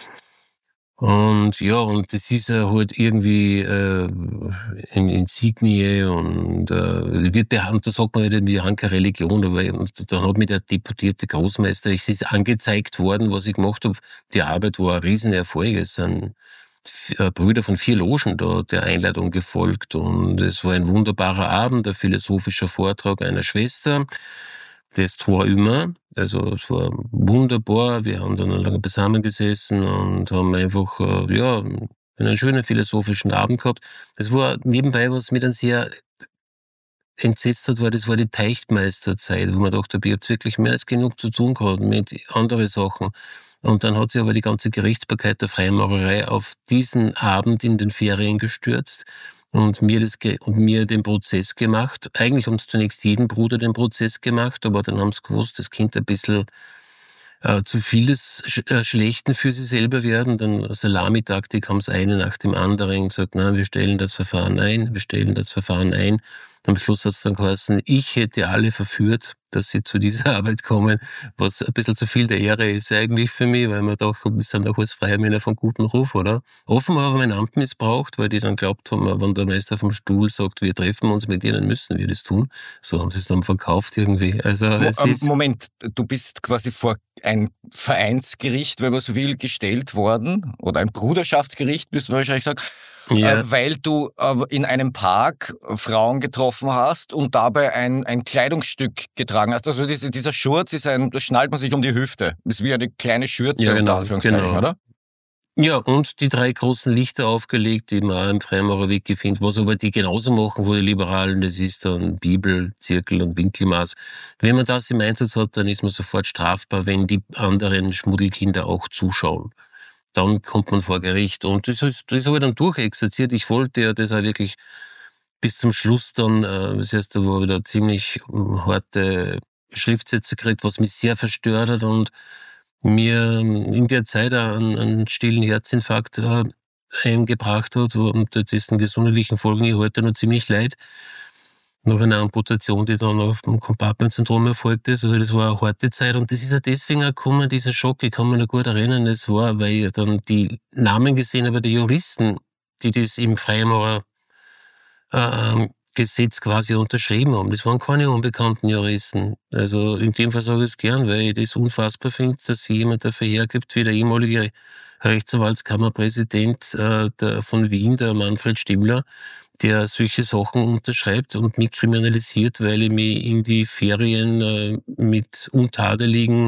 Und ja, und das ist äh, halt irgendwie äh, eine Insignie und äh, wird behandelt, da sagt man halt, wir haben keine Religion, aber dann hat mir der deputierte Großmeister, es ist angezeigt worden, was ich gemacht habe. Die Arbeit war ein Riesenerfolg. Es sind äh, Brüder von vier Logen da der Einladung gefolgt und es war ein wunderbarer Abend, ein philosophischer Vortrag einer Schwester. Das war immer, also es war wunderbar, wir haben dann lange zusammengesessen und haben einfach, äh, ja, einen schönen philosophischen Abend gehabt. Es war nebenbei, was mich dann sehr entsetzt hat, war, das war die Teichtmeisterzeit, wo man dachte, ich habe wirklich mehr als genug zu tun gehabt mit anderen Sachen. Und dann hat sich aber die ganze Gerichtsbarkeit der Freimaurerei auf diesen Abend in den Ferien gestürzt und mir, das ge- und mir den Prozess gemacht. Eigentlich haben sie zunächst jeden Bruder den Prozess gemacht, aber dann haben sie gewusst, das Kind ein bisschen äh, zu vieles Sch- äh, Schlechten für sie selber werden. Dann Salamitaktik haben sie eine nach dem anderen gesagt, nein, wir stellen das Verfahren ein, wir stellen das Verfahren ein. Am Schluss hat es dann geheißen, ich hätte alle verführt, dass sie zu dieser Arbeit kommen, was ein bisschen zu viel der Ehre ist eigentlich für mich, weil man dachte, das sind doch alles freie Männer von gutem Ruf, oder? Offenbar habe ich mein Amt missbraucht, weil die dann glaubt haben, wenn der Meister vom Stuhl sagt, wir treffen uns mit ihnen, müssen wir das tun. So haben sie es dann verkauft irgendwie. Also Mo- es ähm, ist Moment, du bist quasi vor ein Vereinsgericht, wenn man so will, gestellt worden, oder ein Bruderschaftsgericht, müsste man wahrscheinlich sagen, ja, äh, weil du äh, in einem Park Frauen getroffen hast und dabei ein, ein Kleidungsstück getragen hast. Also diese, dieser Schurz ist ein, das schnallt man sich um die Hüfte. Das ist wie eine kleine Schürze, ja unter genau, Anführungszeichen, genau. oder? Ja, und die drei großen Lichter aufgelegt, die man auch im Freimaurerweg findet, was aber die genauso machen, wo die Liberalen, das ist dann Bibel, Zirkel und Winkelmaß. Wenn man das im Einsatz hat, dann ist man sofort strafbar, wenn die anderen Schmuddelkinder auch zuschauen. Dann kommt man vor Gericht. Und das, ist, das habe ich dann durchexerziert. Ich wollte ja das auch wirklich bis zum Schluss dann, äh, das heißt, da war wieder ziemlich harte Schriftsätze gekriegt, was mich sehr verstört hat und mir in der Zeit einen, einen stillen Herzinfarkt äh, eingebracht hat und dessen gesundheitlichen Folgen ich heute noch ziemlich leid. Nach einer Amputation, die dann auf dem Compartment-Syndrom erfolgt ist. Also das war eine harte Zeit und das ist ja deswegen auch gekommen, dieser Schock. Ich kann mich noch gut erinnern, das war, weil ich dann die Namen gesehen habe der Juristen, die das im Freimaurer äh, Gesetz quasi unterschrieben haben. Das waren keine unbekannten Juristen. Also in dem Fall sage ich es gern, weil ich das unfassbar finde, dass sich jemand dafür hergibt, wie der ehemalige Rechtsanwaltskammerpräsident äh, der, von Wien, der Manfred Stimmler, der solche Sachen unterschreibt und mich kriminalisiert, weil ich mich in die Ferien äh, mit untadeligen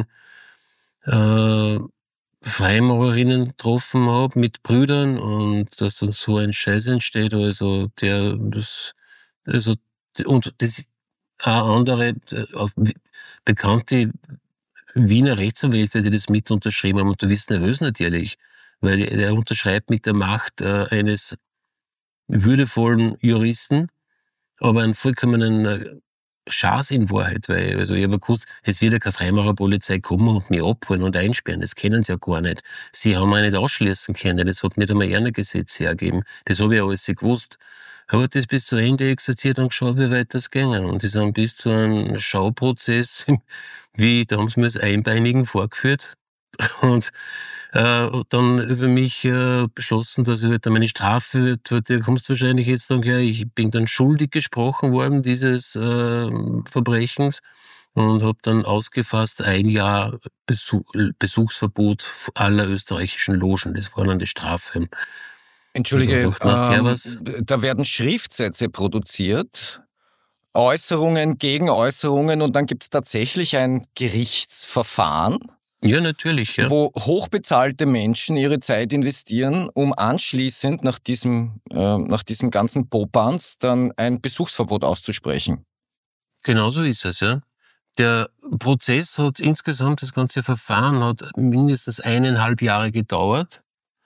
äh, Freimaurerinnen getroffen habe, mit Brüdern, und dass dann so ein Scheiß entsteht, also der, das, also, und das ist auch andere, äh, bekannte Wiener Rechtsanwälte, die das mit unterschrieben haben, und du wirst nervös natürlich, weil er unterschreibt mit der Macht äh, eines würdevollen Juristen, aber einen vollkommenen äh, Schaß in Wahrheit, weil, also ich habe gewusst, jetzt wird ja keine Freimaurerpolizei kommen und mich abholen und einsperren, das kennen sie ja gar nicht. Sie haben mich nicht ausschließen können, das hat nicht einmal ein Gesetz hergegeben, das habe ich alles gewusst. Aber das bis zu Ende existiert und geschaut, wie weit das ging. Und sie sind bis zu einem Schauprozess, wie, da haben sie mir als Einbeinigen vorgeführt. Und äh, dann über mich äh, beschlossen, dass ich halt meine Strafe, du kommst wahrscheinlich jetzt dann gleich, ich bin dann schuldig gesprochen worden dieses äh, Verbrechens und habe dann ausgefasst ein Jahr Besuch, Besuchsverbot aller österreichischen Logen. Das war dann die Strafe. Entschuldige, ähm, da werden Schriftsätze produziert, Äußerungen, Gegenäußerungen, und dann gibt es tatsächlich ein Gerichtsverfahren. Ja, natürlich, ja. Wo hochbezahlte Menschen ihre Zeit investieren, um anschließend nach diesem, äh, nach diesem ganzen Popanz dann ein Besuchsverbot auszusprechen. Genau so ist es, ja. Der Prozess hat insgesamt, das ganze Verfahren hat mindestens eineinhalb Jahre gedauert.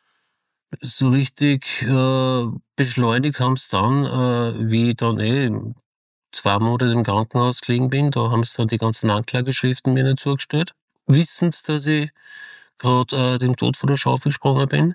So richtig äh, beschleunigt haben es dann, äh, wie ich dann eh zwei Monate im Krankenhaus gelegen bin. Da haben sie dann die ganzen Anklageschriften mir nicht zugestellt, wissend, dass ich gerade äh, dem Tod von der Schaufel gesprungen bin.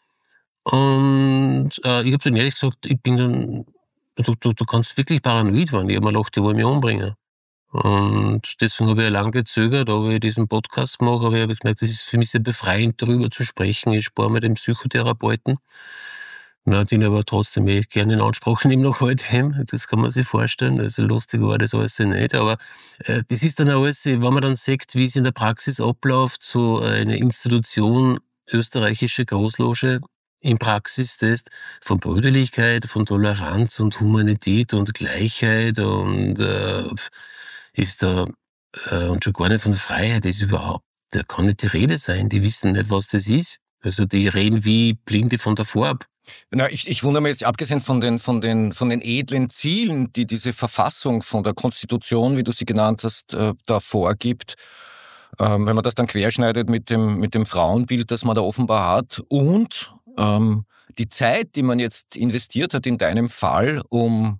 Und äh, ich habe dann ehrlich gesagt, ich bin dann, du, du, du kannst wirklich paranoid werden. Ich habe mir gedacht, die wollen mich umbringen. Und deswegen habe ich ja lange gezögert, aber ich diesen Podcast gemacht, aber ich habe gemerkt, das ist für mich sehr befreiend, darüber zu sprechen. Ich spare mir den Psychotherapeuten. Na, den aber trotzdem eh gerne in Anspruch nehmen noch heute. Das kann man sich vorstellen. Also lustig war das alles nicht. Aber äh, das ist dann alles, wenn man dann sieht, wie es in der Praxis abläuft, so eine Institution, österreichische Großloge, im Praxistest von Brüderlichkeit, von Toleranz und Humanität und Gleichheit und äh, ist da, äh, und schon gar nicht von Freiheit, ist überhaupt, da kann nicht die Rede sein. Die wissen nicht, was das ist. Also die reden wie Blinde von der Farbe. Na, ich, ich wundere mich jetzt, abgesehen von den, von den, von den edlen Zielen, die diese Verfassung von der Konstitution, wie du sie genannt hast, äh, da vorgibt, ähm, wenn man das dann querschneidet mit dem, mit dem Frauenbild, das man da offenbar hat, und ähm, die Zeit, die man jetzt investiert hat in deinem Fall, um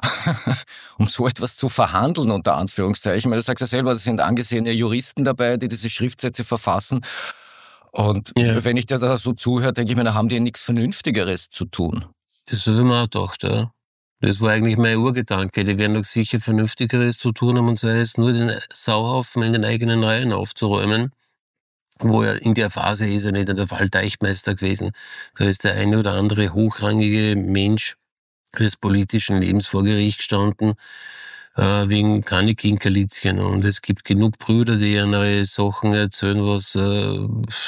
um so etwas zu verhandeln, unter Anführungszeichen, weil du sagst ja selber, das sind angesehene Juristen dabei, die diese Schriftsätze verfassen. Und ja, wenn ich dir da so zuhöre, denke ich mir, da haben die nichts Vernünftigeres zu tun. Das habe ich mir auch gedacht, ja. Das war eigentlich mein Urgedanke. Die werden doch sicher Vernünftigeres zu tun haben, und sei es nur den Sauhaufen in den eigenen Reihen aufzuräumen, wo er in der Phase ist er nicht in der Fall Deichtmeister gewesen. Da ist der eine oder andere hochrangige Mensch des politischen Lebens vor Gericht gestanden, äh, wegen keine Kinkerlitzchen. Und es gibt genug Brüder, die ihre Sachen erzählen, was äh,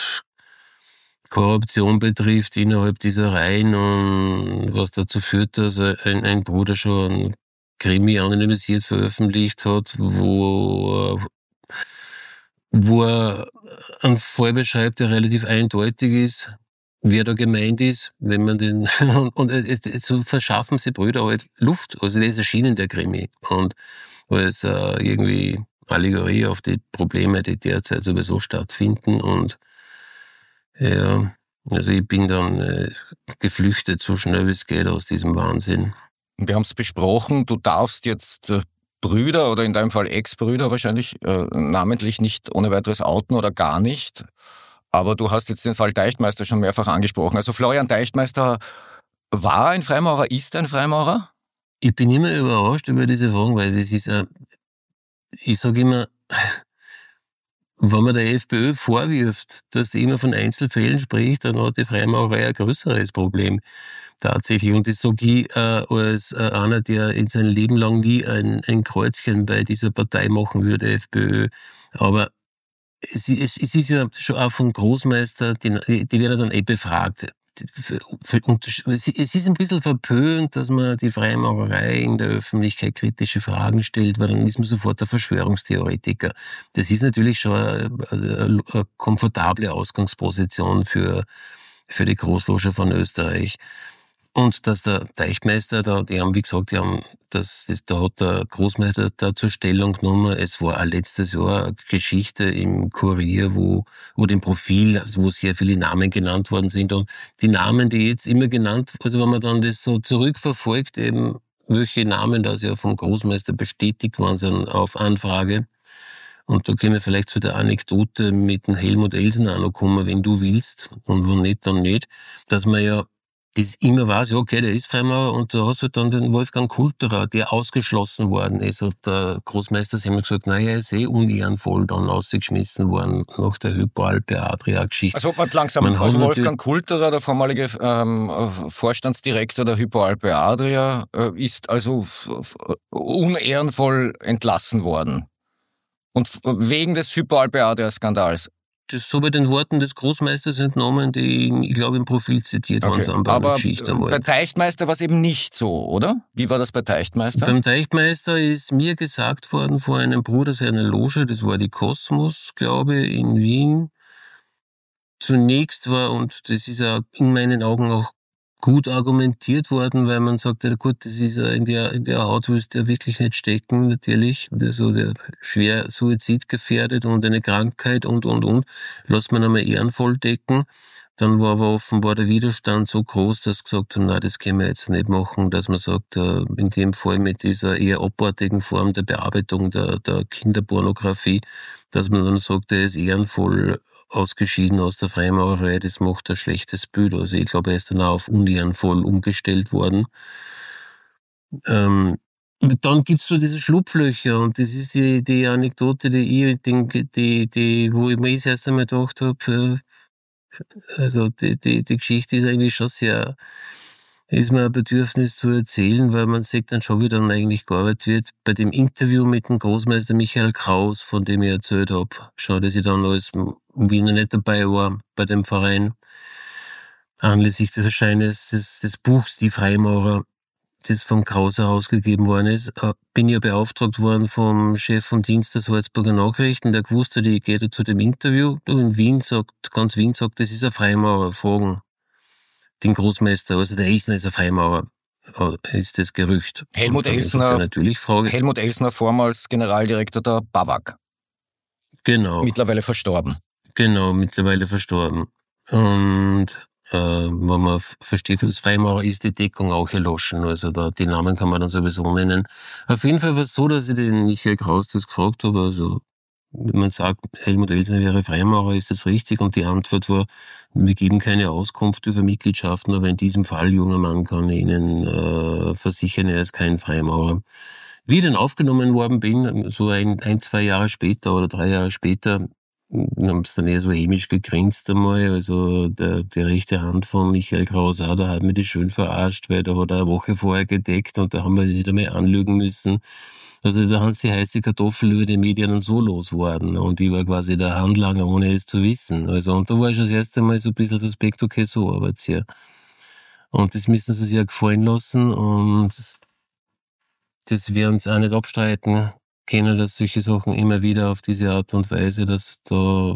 Korruption betrifft innerhalb dieser Reihen, und was dazu führt, dass ein, ein Bruder schon ein Krimi anonymisiert veröffentlicht hat, wo, wo er einen Fall beschreibt, der relativ eindeutig ist, wer da gemeint ist, wenn man den, und, und es, es, so verschaffen sie Brüder halt Luft. Also das ist erschienen, der Krimi. Und als äh, irgendwie Allegorie auf die Probleme, die derzeit sowieso stattfinden. Und ja, also ich bin dann äh, geflüchtet, so schnell wie es geht, aus diesem Wahnsinn. Wir haben es besprochen, du darfst jetzt äh, Brüder oder in deinem Fall Ex-Brüder wahrscheinlich äh, namentlich nicht ohne weiteres outen oder gar nicht. Aber du hast jetzt den Fall Deichtmeister schon mehrfach angesprochen. Also Florian Deichtmeister war ein Freimaurer, ist ein Freimaurer? Ich bin immer überrascht über diese Fragen, weil das ist, äh, ich sage immer, wenn man der FPÖ vorwirft, dass die immer von Einzelfällen spricht, dann hat die Freimaurerei ein größeres Problem. Tatsächlich. Und das sage ich äh, als äh, einer, der in seinem Leben lang nie ein, ein Kreuzchen bei dieser Partei machen würde, FPÖ. Aber es, es, es ist ja schon auch vom Großmeister, die, die werden dann eh befragt. Es ist ein bisschen verpönt, dass man die Freimaurerei in der Öffentlichkeit kritische Fragen stellt, weil dann ist man sofort ein Verschwörungstheoretiker. Das ist natürlich schon eine, eine, eine komfortable Ausgangsposition für, für die Großloge von Österreich. Und dass der Teichtmeister da, die haben, wie gesagt, die haben, das, das, da hat der Großmeister dazu Stellung genommen. Es war auch letztes Jahr eine Geschichte im Kurier, wo, wo dem Profil, also wo sehr viele Namen genannt worden sind. Und die Namen, die jetzt immer genannt, also wenn man dann das so zurückverfolgt, eben, welche Namen da ja vom Großmeister bestätigt worden sind auf Anfrage. Und da können wir vielleicht zu der Anekdote mit dem Helmut Elsner auch noch kommen, wenn du willst. Und wenn nicht, dann nicht. Dass man ja das immer weiß, ja, okay, der ist Freimaurer, und da hast du dann den Wolfgang Kulterer, der ausgeschlossen worden ist. Und der Großmeister hat immer gesagt, naja, er ist eh unehrenvoll dann ausgeschmissen worden nach der Hypo-Alpe-Adria-Geschichte. Also man langsam, man also Wolfgang Kulterer, der vormalige ähm, Vorstandsdirektor der Hypo-Alpe-Adria, äh, ist also f- f- unehrenvoll entlassen worden. Und f- wegen des Hypo-Alpe-Adria-Skandals. Das so bei den Worten des Großmeisters entnommen, die, ich glaube, im Profil zitiert okay. worden sind. Bei Aber Geschichte bei Teichtmeister war es eben nicht so, oder? Wie war das bei Teichtmeister? Beim Teichtmeister ist mir gesagt worden von einem Bruder seiner Loge, das war die Kosmos, glaube ich, in Wien. Zunächst war, und das ist ja in meinen Augen auch gut argumentiert worden, weil man sagt, ja gut, das ist ja in der, in der Haut willst du ja wirklich nicht stecken, natürlich. Also der schwer suizidgefährdet und eine Krankheit und, und, und. Lass man einmal ehrenvoll decken. Dann war aber offenbar der Widerstand so groß, dass sie gesagt haben, nein, das können wir jetzt nicht machen, dass man sagt, in dem Fall mit dieser eher abartigen Form der Bearbeitung der, der Kinderpornografie, dass man dann sagt, er ist ehrenvoll ausgeschieden aus der Freimaurerei, das macht ein schlechtes Bild. Also ich glaube, er ist dann auch auf unehrenvoll umgestellt worden. Ähm, dann gibt's so diese Schlupflöcher, und das ist die, die Anekdote, die ich denke, die, die, wo ich mir das erst einmal gedacht habe, also die, die, die Geschichte ist eigentlich schon sehr, ist mir ein Bedürfnis zu erzählen, weil man sieht dann schon, wie dann eigentlich gearbeitet wird. Bei dem Interview mit dem Großmeister Michael Kraus, von dem ich erzählt habe, schau, dass ich dann als Wiener nicht dabei war bei dem Verein, anlässlich des Erscheinens des, des Buchs Die Freimaurer, das vom Kraus herausgegeben worden ist, bin ich ja beauftragt worden vom Chef von Dienst der Salzburger Nachrichten, der gewusst hat, ich gehe da zu dem Interview. In Wien sagt, ganz Wien sagt, das ist ein Freimaurer, fragen den Großmeister, also der Elsner ist ein Freimaurer, ist das Gerücht. Helmut Elsner, natürlich Frage. Helmut Elsner, vormals Generaldirektor der B A W A G. Genau. Mittlerweile verstorben. Genau, mittlerweile verstorben. Und äh, wenn man f- versteht, was Freimaurer ist, die Deckung auch erloschen. Also da, die Namen kann man dann sowieso nennen. Auf jeden Fall war es so, dass ich den Michael Kraus das gefragt habe, also wenn man sagt, Helmut Elsner wäre Freimaurer, ist das richtig? Und die Antwort war, wir geben keine Auskunft über Mitgliedschaften, aber in diesem Fall, junger Mann, kann ich Ihnen äh, versichern, er ist kein Freimaurer. Wie ich dann aufgenommen worden bin, so ein, ein, zwei Jahre später oder drei Jahre später, haben es dann eher so hämisch gegrinst einmal. Also der, die rechte Hand von Michael Kraus auch, da hat mir die schön verarscht, weil da hat er eine Woche vorher gedeckt und da haben wir nicht einmal anlügen müssen. Also da haben sie die heiße Kartoffel über die Medien und so losgeworden. Und ich war quasi der Handlanger, ohne es zu wissen. Also und da war ich schon das erste Mal so ein bisschen suspekt, okay, so arbeit's hier. Und das müssen sie sich ja gefallen lassen, und das, das werden sie auch nicht abstreiten können, dass solche Sachen immer wieder auf diese Art und Weise, dass da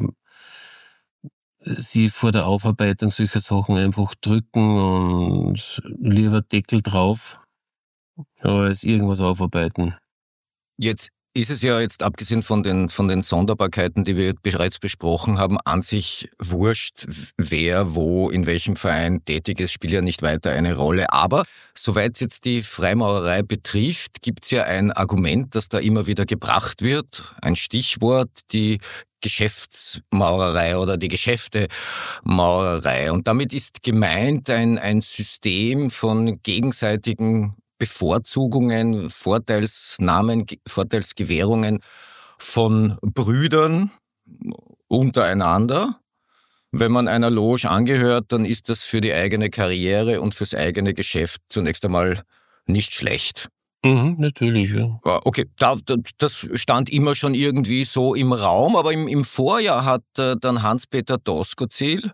sie vor der Aufarbeitung solcher Sachen einfach drücken und lieber Deckel drauf, als irgendwas aufarbeiten. Jetzt ist es ja jetzt, abgesehen von den, von den Sonderbarkeiten, die wir bereits besprochen haben, an sich wurscht, wer wo in welchem Verein tätig ist, spielt ja nicht weiter eine Rolle. Aber soweit es jetzt die Freimaurerei betrifft, gibt es ja ein Argument, das da immer wieder gebracht wird, ein Stichwort, die Geschäftsmaurerei oder die Geschäftemaurerei. Und damit ist gemeint ein, ein System von gegenseitigen Bevorzugungen, Vorteilsnahmen, Vorteilsgewährungen von Brüdern, untereinander. Wenn man einer Loge angehört, dann ist das für die eigene Karriere und fürs eigene Geschäft zunächst einmal nicht schlecht. Mhm, natürlich, ja. Okay, da, das stand immer schon irgendwie so im Raum, aber im, im Vorjahr hat äh, dann Hans-Peter Doskozil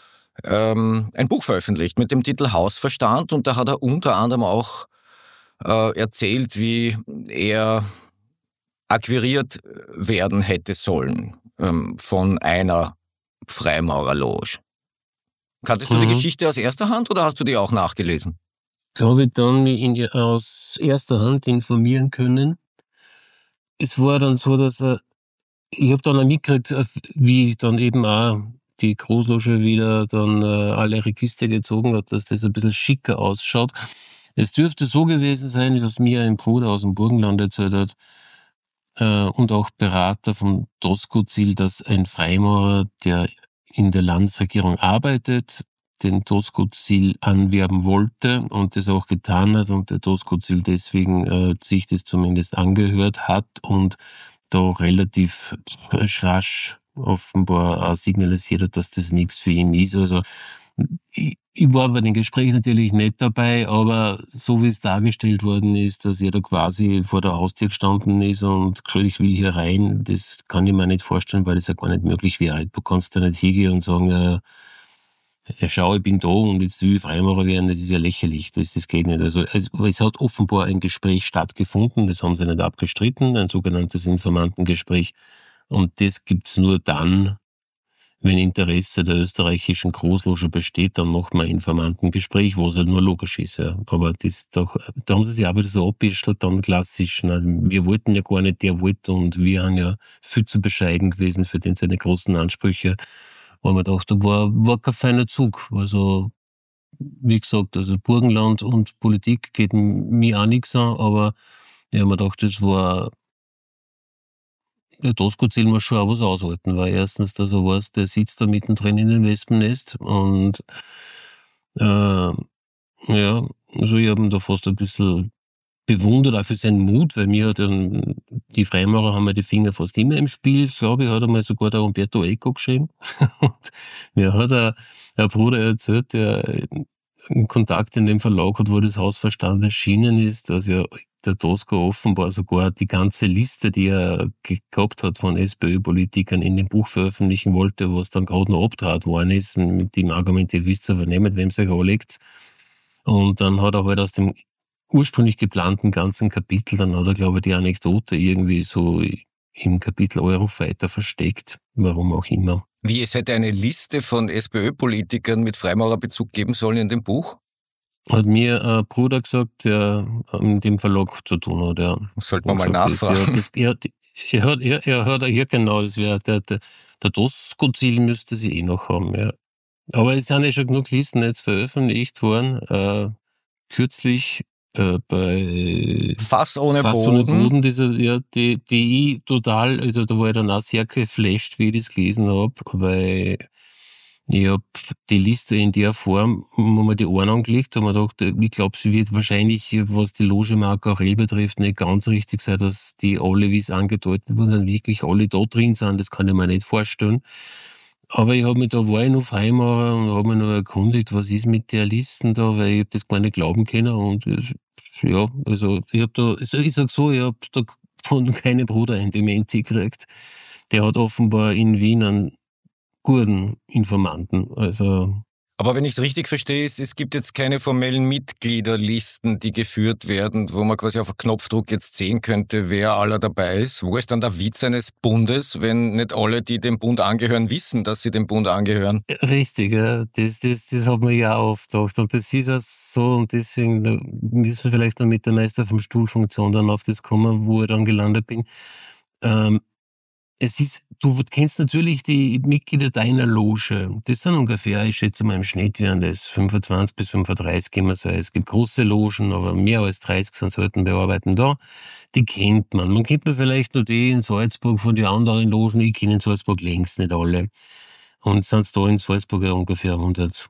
ähm, ein Buch veröffentlicht mit dem Titel Hausverstand, und da hat er unter anderem auch äh, erzählt, wie er akquiriert werden hätte sollen ähm, von einer Freimaurerloge. Kanntest du mhm. die Geschichte aus erster Hand oder hast du die auch nachgelesen? Ich habe dann mich in, aus erster Hand informieren können. Es war dann so, dass er, ich habe dann auch mitgekriegt, wie dann eben auch die Großloge wieder dann äh, alle Register gezogen hat, dass das ein bisschen schicker ausschaut. Es dürfte so gewesen sein, dass mir ein Bruder aus dem Burgenland erzählt hat, äh, und auch Berater vom Doskozil, dass ein Freimaurer, der in der Landesregierung arbeitet, den Doskozil anwerben wollte und das auch getan hat und der Doskozil deswegen äh, sich das zumindest angehört hat und da relativ rasch offenbar auch signalisiert hat, dass das nichts für ihn ist. Also ich, ich war bei den Gesprächen natürlich nicht dabei, aber so wie es dargestellt worden ist, dass er da quasi vor der Haustür gestanden ist und gesagt, ich will hier rein, das kann ich mir nicht vorstellen, weil das ja gar nicht möglich wäre. Du kannst da nicht hingehen und sagen, äh, ja, schau, ich bin da und jetzt will ich Freimaurer werden, das ist ja lächerlich, das, das geht nicht. Also, also es hat offenbar ein Gespräch stattgefunden, das haben sie nicht abgestritten, ein sogenanntes Informantengespräch. Und das gibt's nur dann, wenn Interesse der österreichischen Großloge besteht, dann macht man ein Informantengespräch, wo es halt nur logisch ist. Ja. Aber das doch, da haben sie sich auch wieder so abgestellt, dann klassisch. Na, wir wollten ja gar nicht, der wollte, und wir haben ja viel zu bescheiden gewesen für den seine großen Ansprüche. Weil man dachte, war, war kein feiner Zug. Also, wie gesagt, also Burgenland und Politik geht mir auch nichts an, aber ich habe mir gedacht, das war, der Doskozil muss schon auch was aushalten, weil erstens, dass er weiß, der sitzt da mittendrin in dem Wespennest und, äh, ja, also ich habe ihn da fast ein bisschen bewundert, auch für seinen Mut, weil mir hat dann, die Freimaurer haben ja die Finger fast immer im Spiel, glaube ich, hat einmal sogar der Umberto Eco geschrieben. Und mir hat ein, ein Bruder erzählt, der einen Kontakt in dem Verlag hat, wo das Hausverstand erschienen ist, dass ja der Dosco offenbar sogar die ganze Liste, die er gehabt hat von SPÖ-Politikern in dem Buch veröffentlichen wollte, was dann gerade noch abtrat worden ist, mit dem Argument, ihr wisst ja, vernehmen, wem sich anlegt. Und dann hat er halt aus dem ursprünglich geplanten ganzen Kapitel, dann hat er, glaube ich, die Anekdote irgendwie so im Kapitel Eurofighter versteckt, warum auch immer. Wie, es hätte eine Liste von SPÖ-Politikern mit Freimaurerbezug geben sollen in dem Buch? Hat mir ein Bruder gesagt, der mit dem Verlag zu tun hat. Ja. Sollte man mal nachfragen. Das, ja, das, er, er, er, er hat ja genau, das wäre der, der, der Doskozil müsste sie eh noch haben. Ja. Aber es sind ja schon genug Listen jetzt veröffentlicht worden. Äh, kürzlich Äh, bei Fass ohne Fass Boden. ohne Boden, diese, ja, die, die ich total, also da war ich dann auch sehr geflasht, wie ich das gelesen habe, weil ich hab die Liste in der Form, wo man die Ohren angelegt, habe mir gedacht, ich glaube, sie wird wahrscheinlich, was die Loge Marc Aurel betrifft, nicht ganz richtig sein, dass die alle, wie es angedeutet wurden, sind, wirklich alle da drin sind, das kann ich mir nicht vorstellen. Aber ich habe mich, da war ich noch Freimaurer und habe mich noch erkundigt, was ist mit der Listen da, weil ich hab das gar nicht glauben können und ja, also ich habe da, ich sag so, ich habe da von keinem Bruder ein Dementi gekriegt. Der hat offenbar in Wien einen guten Informanten, also. Aber wenn ich es richtig verstehe, es, es gibt jetzt keine formellen Mitgliederlisten, die geführt werden, wo man quasi auf Knopfdruck jetzt sehen könnte, wer aller dabei ist. Wo ist dann der Witz eines Bundes, wenn nicht alle, die dem Bund angehören, wissen, dass sie dem Bund angehören? Richtig, ja. Das, das, das hat man ja auch oft gedacht. Und das ist auch so, und deswegen da müssen wir vielleicht noch mit der Meister vom Stuhlfunktion dann auf das kommen, wo ich dann gelandet bin. Ähm, Es ist, du kennst natürlich die Mitglieder deiner Loge. Das sind ungefähr, ich schätze mal im Schnitt wären das fünfundzwanzig bis fünfunddreißig immer so. Es gibt große Logen, aber mehr als dreißig sind sollten bearbeiten da. Die kennt man. Man kennt man vielleicht nur die in Salzburg von den anderen Logen. Ich kenne in Salzburg längst nicht alle. Und sind es da in Salzburg ja ungefähr hundert.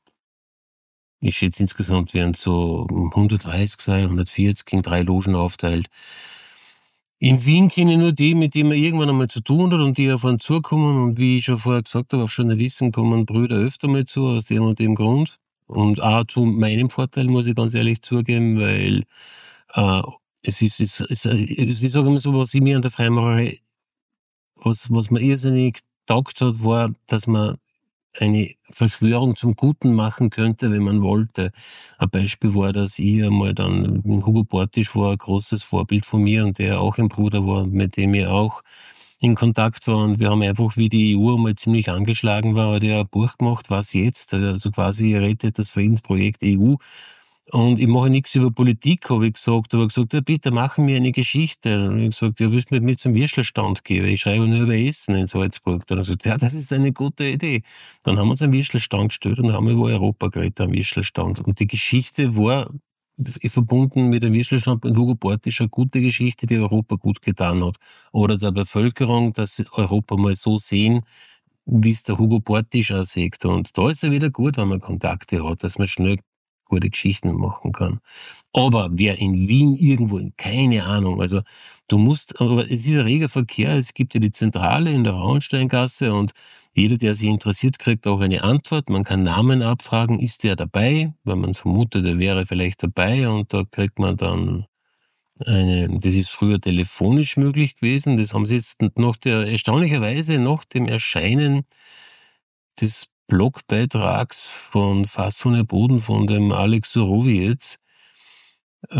Ich schätze insgesamt werden es so hundertdreißig sein, hundertvierzig in drei Logen aufteilt. In Wien kenne ich nur die, mit denen man irgendwann einmal zu tun hat und die auf einen zukommen. Und wie ich schon vorher gesagt habe, auf Journalisten kommen Brüder öfter mal zu, aus dem und dem Grund. Und auch zu meinem Vorteil, muss ich ganz ehrlich zugeben, weil äh, es ist, es, es, es, ich sage immer so, was ich mir an der Freimaurerei, was, was mir irrsinnig taugt hat, war, dass man eine Verschwörung zum Guten machen könnte, wenn man wollte. Ein Beispiel war, dass ich einmal dann, Hugo Portisch war ein großes Vorbild von mir und der auch ein Bruder war, mit dem ich auch in Kontakt war, und wir haben einfach, wie die E U einmal ziemlich angeschlagen war, hat er ein Buch gemacht, was jetzt, also quasi rettet das Friedensprojekt E U. Und ich mache nichts über Politik, habe ich gesagt, aber gesagt, ja, bitte machen wir eine Geschichte. Und ich gesagt, ja, willst du mit mir zum Würstelstand gehen? Ich schreibe nur über Essen in Salzburg. Dann habe ich gesagt, ja, das ist eine gute Idee. Dann haben wir uns einen Würstelstand gestellt und haben über Europa geredet, am Würstelstand. Und die Geschichte war verbunden mit dem Würstelstand mit Hugo Portisch eine gute Geschichte, die Europa gut getan hat. Oder der Bevölkerung, dass sie Europa mal so sehen, wie es der Hugo Portisch auch sieht. Und da ist es wieder gut, wenn man Kontakte hat, dass man schnell gute Geschichten machen kann. Aber wer in Wien irgendwo, keine Ahnung, also du musst, aber es ist ein reger Verkehr, es gibt ja die Zentrale in der Rauensteingasse und jeder, der sich interessiert, kriegt auch eine Antwort. Man kann Namen abfragen, ist der dabei? Weil man vermutet, er wäre vielleicht dabei, und da kriegt man dann eine, das ist früher telefonisch möglich gewesen, das haben sie jetzt noch der, erstaunlicherweise nach dem Erscheinen des Blogbeitrags von Fass ohne Boden von dem Alex Sorowiec, äh,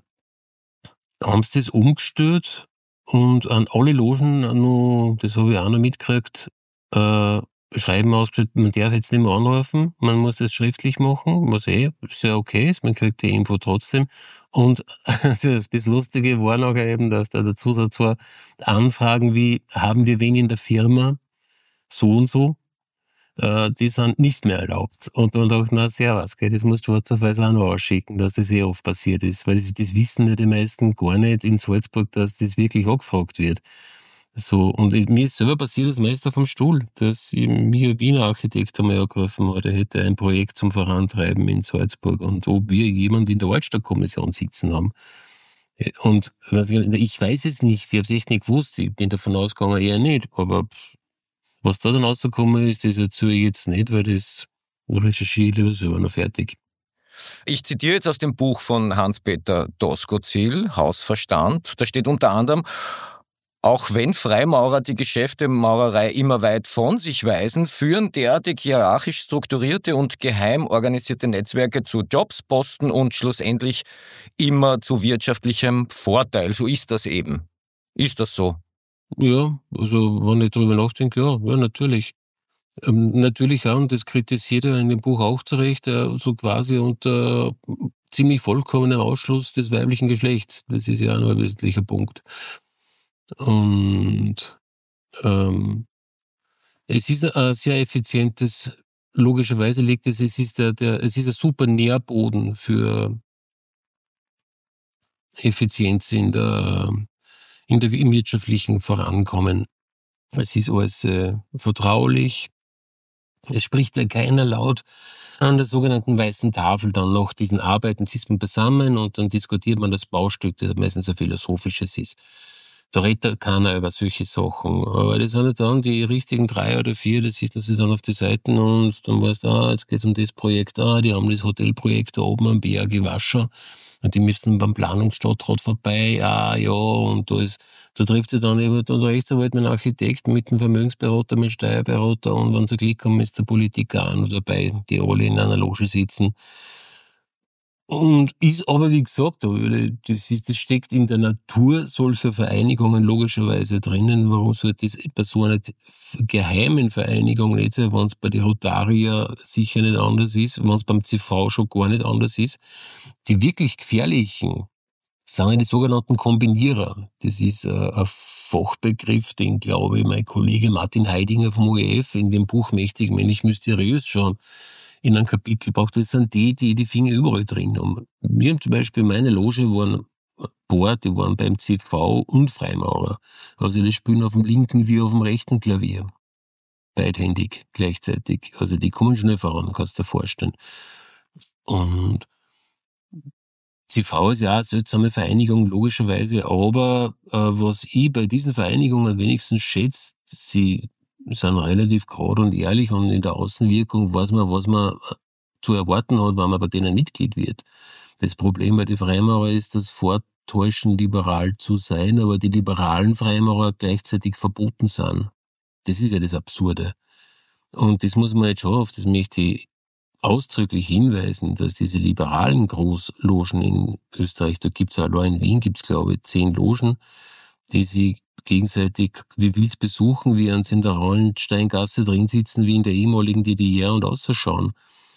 haben sie das umgestellt und an alle Logen noch, das habe ich auch noch mitgekriegt, äh, Schreiben ausgestellt, man darf jetzt nicht mehr anrufen, man muss das schriftlich machen, was eh sehr okay ist, man kriegt die Info trotzdem. Und das, das Lustige war nachher eben, dass da der Zusatz war, Anfragen wie, haben wir wen in der Firma, so und so, die sind nicht mehr erlaubt. Und dann dachte ich, na, servus, gell, das musst du schwarz auf weiß auch noch ausschicken, dass das eh oft passiert ist. Weil das, das wissen ja die meisten gar nicht in Salzburg, dass das wirklich angefragt wird. So, und mir ist selber passiert, das Meister vom Stuhl, dass mich ein Wiener Architekt einmal angerufen hat, er hätte ein Projekt zum Vorantreiben in Salzburg und ob wir jemanden in der Altstadtkommission sitzen haben. Und ich weiß es nicht, ich habe es echt nicht gewusst, ich bin davon ausgegangen, eher nicht, aber was da dann rausgekommen ist, das erzähle ich jetzt nicht, weil das recherchiere ich lieber selber noch fertig. Ich zitiere jetzt aus dem Buch von Hans-Peter Doskozil, Hausverstand. Da steht unter anderem, auch wenn Freimaurer die Geschäftemaurerei immer weit von sich weisen, führen derartig hierarchisch strukturierte und geheim organisierte Netzwerke zu Jobs, Posten und schlussendlich immer zu wirtschaftlichem Vorteil. So ist das eben. Ist das so? Ja, also wenn ich drüber nachdenke, ja, ja natürlich. Ähm, natürlich auch, und das kritisiert er in dem Buch auch zurecht, äh, so quasi unter ziemlich vollkommenem Ausschluss des weiblichen Geschlechts. Das ist ja auch noch ein wesentlicher Punkt. Und ähm, es ist ein sehr effizientes, logischerweise liegt es, es ist der, der, es ist ein super Nährboden für Effizienz in der in der im wirtschaftlichen Vorankommen. Es ist alles äh, vertraulich. Es spricht ja keiner laut an der sogenannten weißen Tafel dann noch diesen Arbeiten, sitzt man beisammen und dann diskutiert man das Baustück, das meistens ein philosophisches ist. Da redet keiner über solche Sachen. Aber das sind dann die richtigen drei oder vier, das sitzen sie dann auf die Seiten und dann weißt du, ah, jetzt geht's um das Projekt, ah, die haben das Hotelprojekt da oben am Berg in Warschau und die müssen beim Planungsstadtrat vorbei, ah, ja, und da ist, da trifft ihr dann eben dann Rechtsanwalt mit einem Architekt, mit einem Vermögensberater, mit einem Steuerberater und wenn sie Glück haben, ist der Politiker auch noch dabei, die alle in einer Loge sitzen. Und ist aber, wie gesagt, das, ist, das steckt in der Natur solcher Vereinigungen logischerweise drinnen. Warum sollte das bei so einer geheimen Vereinigung nicht sein, wenn es bei den Rotarier sicher nicht anders ist, wenn es beim C V schon gar nicht anders ist? Die wirklich gefährlichen sind die sogenannten Kombinierer. Das ist ein Fachbegriff, den, glaube ich, mein Kollege Martin Heidinger vom O E F in dem Buch Mächtig, männlich, mysteriös schon in einem Kapitel braucht. Das sind die, die die Finger überall drin haben. Wir haben zum Beispiel, meine Loge waren ein paar, die waren beim C V und Freimaurer. Also die spielen auf dem linken wie auf dem rechten Klavier. Beidhändig, gleichzeitig. Also die kommen schnell voran, kannst du dir vorstellen. Und C V ist ja eine seltsame Vereinigung, logischerweise, aber äh, was ich bei diesen Vereinigungen wenigstens schätze, sie sind relativ gerade und ehrlich und in der Außenwirkung weiß man, was man zu erwarten hat, wenn man bei denen Mitglied wird. Das Problem bei den Freimaurern ist, das Vortäuschen, liberal zu sein, aber die liberalen Freimaurer gleichzeitig verboten sind. Das ist ja das Absurde. Und das muss man jetzt schon auf, das möchte ich ausdrücklich hinweisen, dass diese liberalen Großlogen in Österreich, da gibt es allein in Wien, gibt es glaube ich zehn Logen, die sich gegenseitig wie wild besuchen, während sie in der Raulensteingasse drin sitzen, wie in der ehemaligen D D R und ausschauen.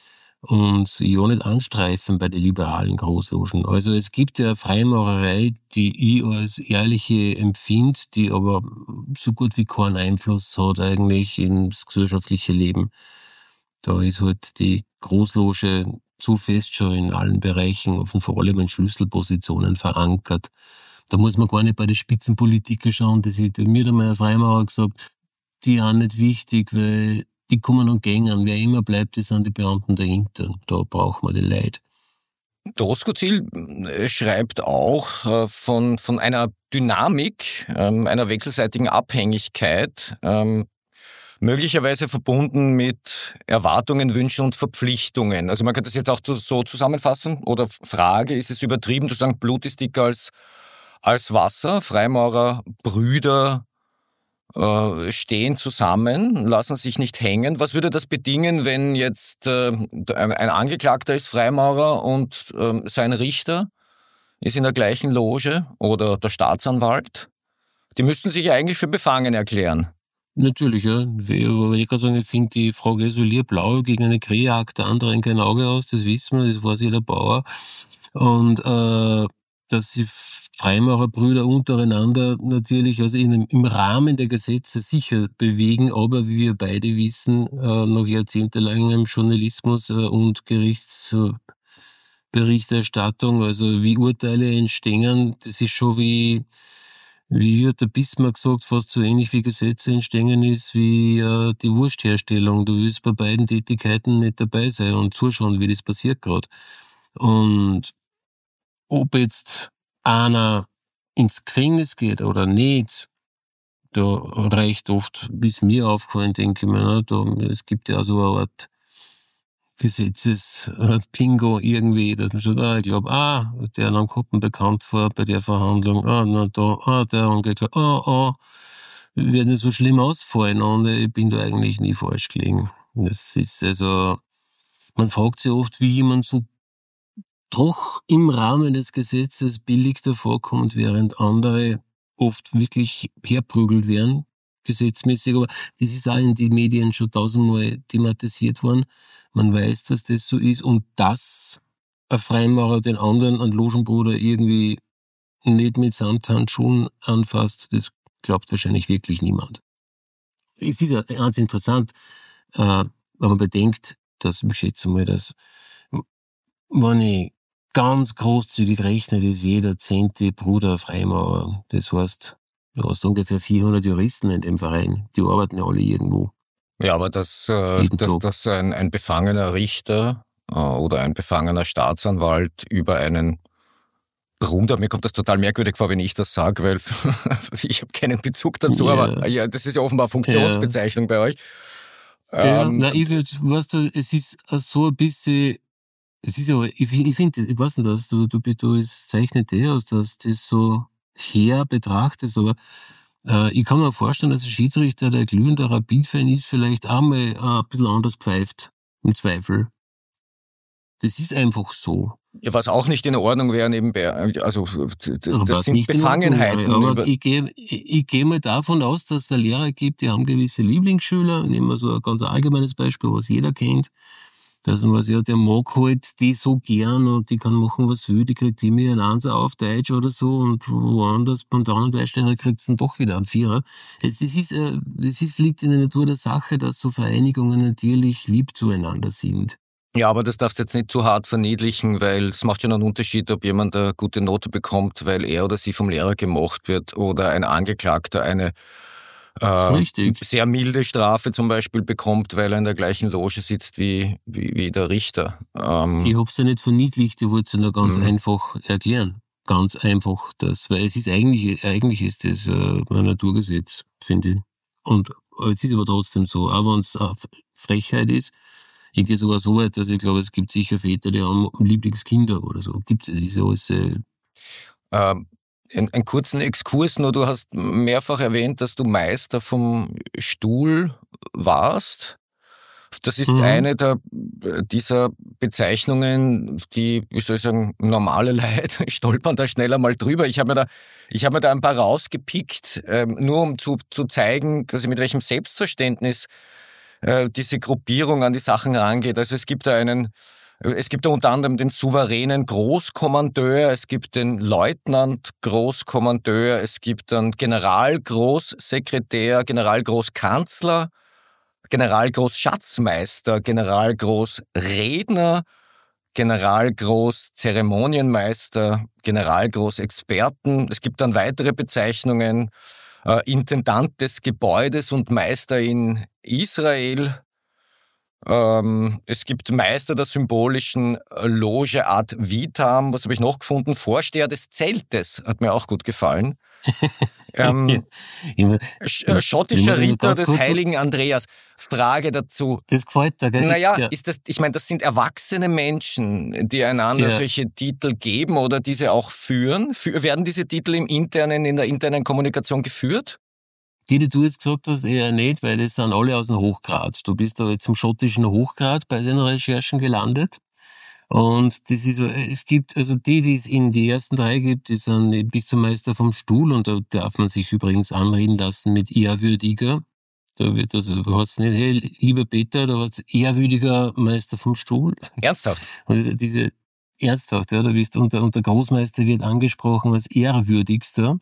Und ja nicht anstreifen bei den liberalen Großlogen. Also es gibt ja Freimaurerei, die ich als ehrliche empfinde, die aber so gut wie keinen Einfluss hat eigentlich ins gesellschaftliche Leben. Da ist halt die Großloge zu fest schon in allen Bereichen, und vor allem in Schlüsselpositionen verankert. Da muss man gar nicht bei den Spitzenpolitikern schauen. Das hat mir einmal ein Freimaurer gesagt, die sind nicht wichtig, weil die kommen und gehen. Wer immer bleibt, das sind die Beamten dahinter. Da braucht man die Leute. Doskozil schreibt auch von, von einer Dynamik, einer wechselseitigen Abhängigkeit, möglicherweise verbunden mit Erwartungen, Wünschen und Verpflichtungen. Also man könnte das jetzt auch so zusammenfassen. Oder Frage, ist es übertrieben zu sagen, Blut ist dicker als, als Wasser? Freimaurer, Brüder äh, stehen zusammen, lassen sich nicht hängen. Was würde das bedingen, wenn jetzt äh, ein, ein Angeklagter ist Freimaurer und äh, sein Richter ist in der gleichen Loge oder der Staatsanwalt? Die müssten sich ja eigentlich für befangen erklären. Natürlich, ja. Ich kann sagen, ich finde die Frage isoliert blau gegen eine Krähe hackt der andere kein Auge aus, das wissen wir, das weiß jeder Bauer. Und äh, dass sie Freimaurerbrüder untereinander natürlich also in, im Rahmen der Gesetze sicher bewegen, aber wie wir beide wissen, äh, nach jahrzehntelangem Journalismus äh, und Gerichtsberichterstattung, also wie Urteile entstehen, das ist schon wie Wie hat der Bismarck gesagt, fast so ähnlich wie Gesetze entstehen ist, wie äh, die Wurstherstellung. Du willst bei beiden Tätigkeiten nicht dabei sein und zuschauen, wie das passiert gerade. Und ob jetzt einer ins Gefängnis geht oder nicht, da reicht oft, bis mir aufgefallen, denke ich mir, da, es gibt ja so eine Art Gesetzes-Pingo irgendwie, dass man schon, ah, ich glaube, ah, der dann kommt mir bekannt vor bei der Verhandlung, ah, na da, ah, der angeklagt, ah, ah, wird nicht so schlimm ausfallen und ich bin da eigentlich nie falsch gelegen. Das ist also, man fragt sich oft, wie jemand so doch im Rahmen des Gesetzes billig davor kommt, während andere oft wirklich herprügelt werden, gesetzmäßig, aber das ist auch in den Medien schon tausendmal thematisiert worden. Man weiß, dass das so ist und dass ein Freimaurer den anderen, einen Logenbruder, irgendwie nicht mit Samthandschuhen anfasst, das glaubt wahrscheinlich wirklich niemand. Es ist ja ganz interessant, äh, wenn man bedenkt, dass, ich schätze mal, dass, wenn ich ganz großzügig rechne, ist jeder zehnte Bruder Freimaurer. Das heißt, du hast ungefähr vierhundert Juristen in dem Verein, die arbeiten ja alle irgendwo. Ja, aber dass, äh, dass, dass ein, ein befangener Richter äh, oder ein befangener Staatsanwalt über einen Bruder, mir kommt das total merkwürdig vor, wenn ich das sage, weil ich habe keinen Bezug dazu, yeah. aber ja, das ist ja offenbar Funktionsbezeichnung yeah. bei euch. Ja, ähm, na, ich würd, weißt du, es ist so ein bisschen, es ist aber, ich, ich finde, ich weiß nicht, dass du, du, du es zeichnet eh aus, dass das so her betrachtest, aber äh, ich kann mir vorstellen, dass ein Schiedsrichter, der glühender Rapid-Fan ist, vielleicht einmal äh, ein bisschen anders pfeift, im Zweifel. Das ist einfach so. Ja, was auch nicht in Ordnung wäre, nebenbei, also das, das sind Befangenheiten. Wäre, aber ich gehe ich, ich geh mal davon aus, dass es da Lehrer gibt, die haben gewisse Lieblingsschüler, nehmen wir so ein ganz allgemeines Beispiel, was jeder kennt, dass man weiß, ja, der mag halt die so gern und die kann machen, was will, die kriegt immer einen Einser auf Deutsch oder so und woanders beim Deutschsteiner kriegt es dann doch wieder einen Vierer. Das ist, das ist, liegt in der Natur der Sache, dass so Vereinigungen natürlich lieb zueinander sind. Ja, aber das darfst du jetzt nicht zu hart verniedlichen, weil es macht schon einen Unterschied, ob jemand eine gute Note bekommt, weil er oder sie vom Lehrer gemocht wird oder ein Angeklagter eine äh, Richtig. sehr milde Strafe zum Beispiel bekommt, weil er in der gleichen Loge sitzt wie, wie, wie der Richter. Ähm, ich hab's ja nicht verniedlicht, ich wollte es nur ganz Mhm. einfach erklären. Ganz einfach das, weil es ist eigentlich, eigentlich ist das äh, ein Naturgesetz, finde ich. Und es ist aber trotzdem so, auch wenn es eine Frechheit ist, ich gehe sogar so weit, dass ich glaube, es gibt sicher Väter, die haben Lieblingskinder oder so. Gibt es, ist ja alles, äh, ähm, ein, einen kurzen Exkurs nur, du hast mehrfach erwähnt, dass du Meister vom Stuhl warst. Das ist Mhm. eine der, dieser Bezeichnungen, die, wie soll ich sagen, normale Leute stolpern da schneller mal drüber. Ich habe mir da, ich habe mir da ein paar rausgepickt, ähm, nur um zu, zu zeigen, quasi mit welchem Selbstverständnis äh, diese Gruppierung an die Sachen rangeht. Also es gibt da einen, es gibt da unter anderem den souveränen Großkommandeur, es gibt den Leutnant Großkommandeur, es gibt dann Generalgroßsekretär, Generalgroßkanzler, Generalgroßschatzmeister, Generalgroßredner, Generalgroßzeremonienmeister, Generalgroßexperten. Es gibt dann weitere Bezeichnungen, äh, Intendant des Gebäudes und Meister in Israel. Ähm, es gibt Meister der symbolischen Loge Ad Vitam. Was habe ich noch gefunden? Vorsteher des Zeltes, hat mir auch gut gefallen. ähm, immer, Sch- äh, schottischer ich muss Ritter ganz des kurz- heiligen Andreas. Frage dazu. Das gefällt dir, gell? Naja, Ja. ist das, ich meine, das sind erwachsene Menschen, die einander Ja. solche Titel geben oder diese auch führen. Für, werden diese Titel im internen, in der internen Kommunikation geführt? Die, die du jetzt gesagt hast, eher nicht, weil das sind alle aus dem Hochgrad. Du bist da jetzt im schottischen Hochgrad bei den Recherchen gelandet. Und das ist, so, es gibt, also die, die es in die ersten drei gibt, die sind bis zum Meister vom Stuhl, und da darf man sich übrigens anreden lassen mit ehrwürdiger. Da wird also, du hast nicht, hey, lieber Peter, da hast ehrwürdiger Meister vom Stuhl. Ernsthaft? Und diese, ernsthaft, ja, da bist unter, unter Großmeister wird angesprochen als ehrwürdigster.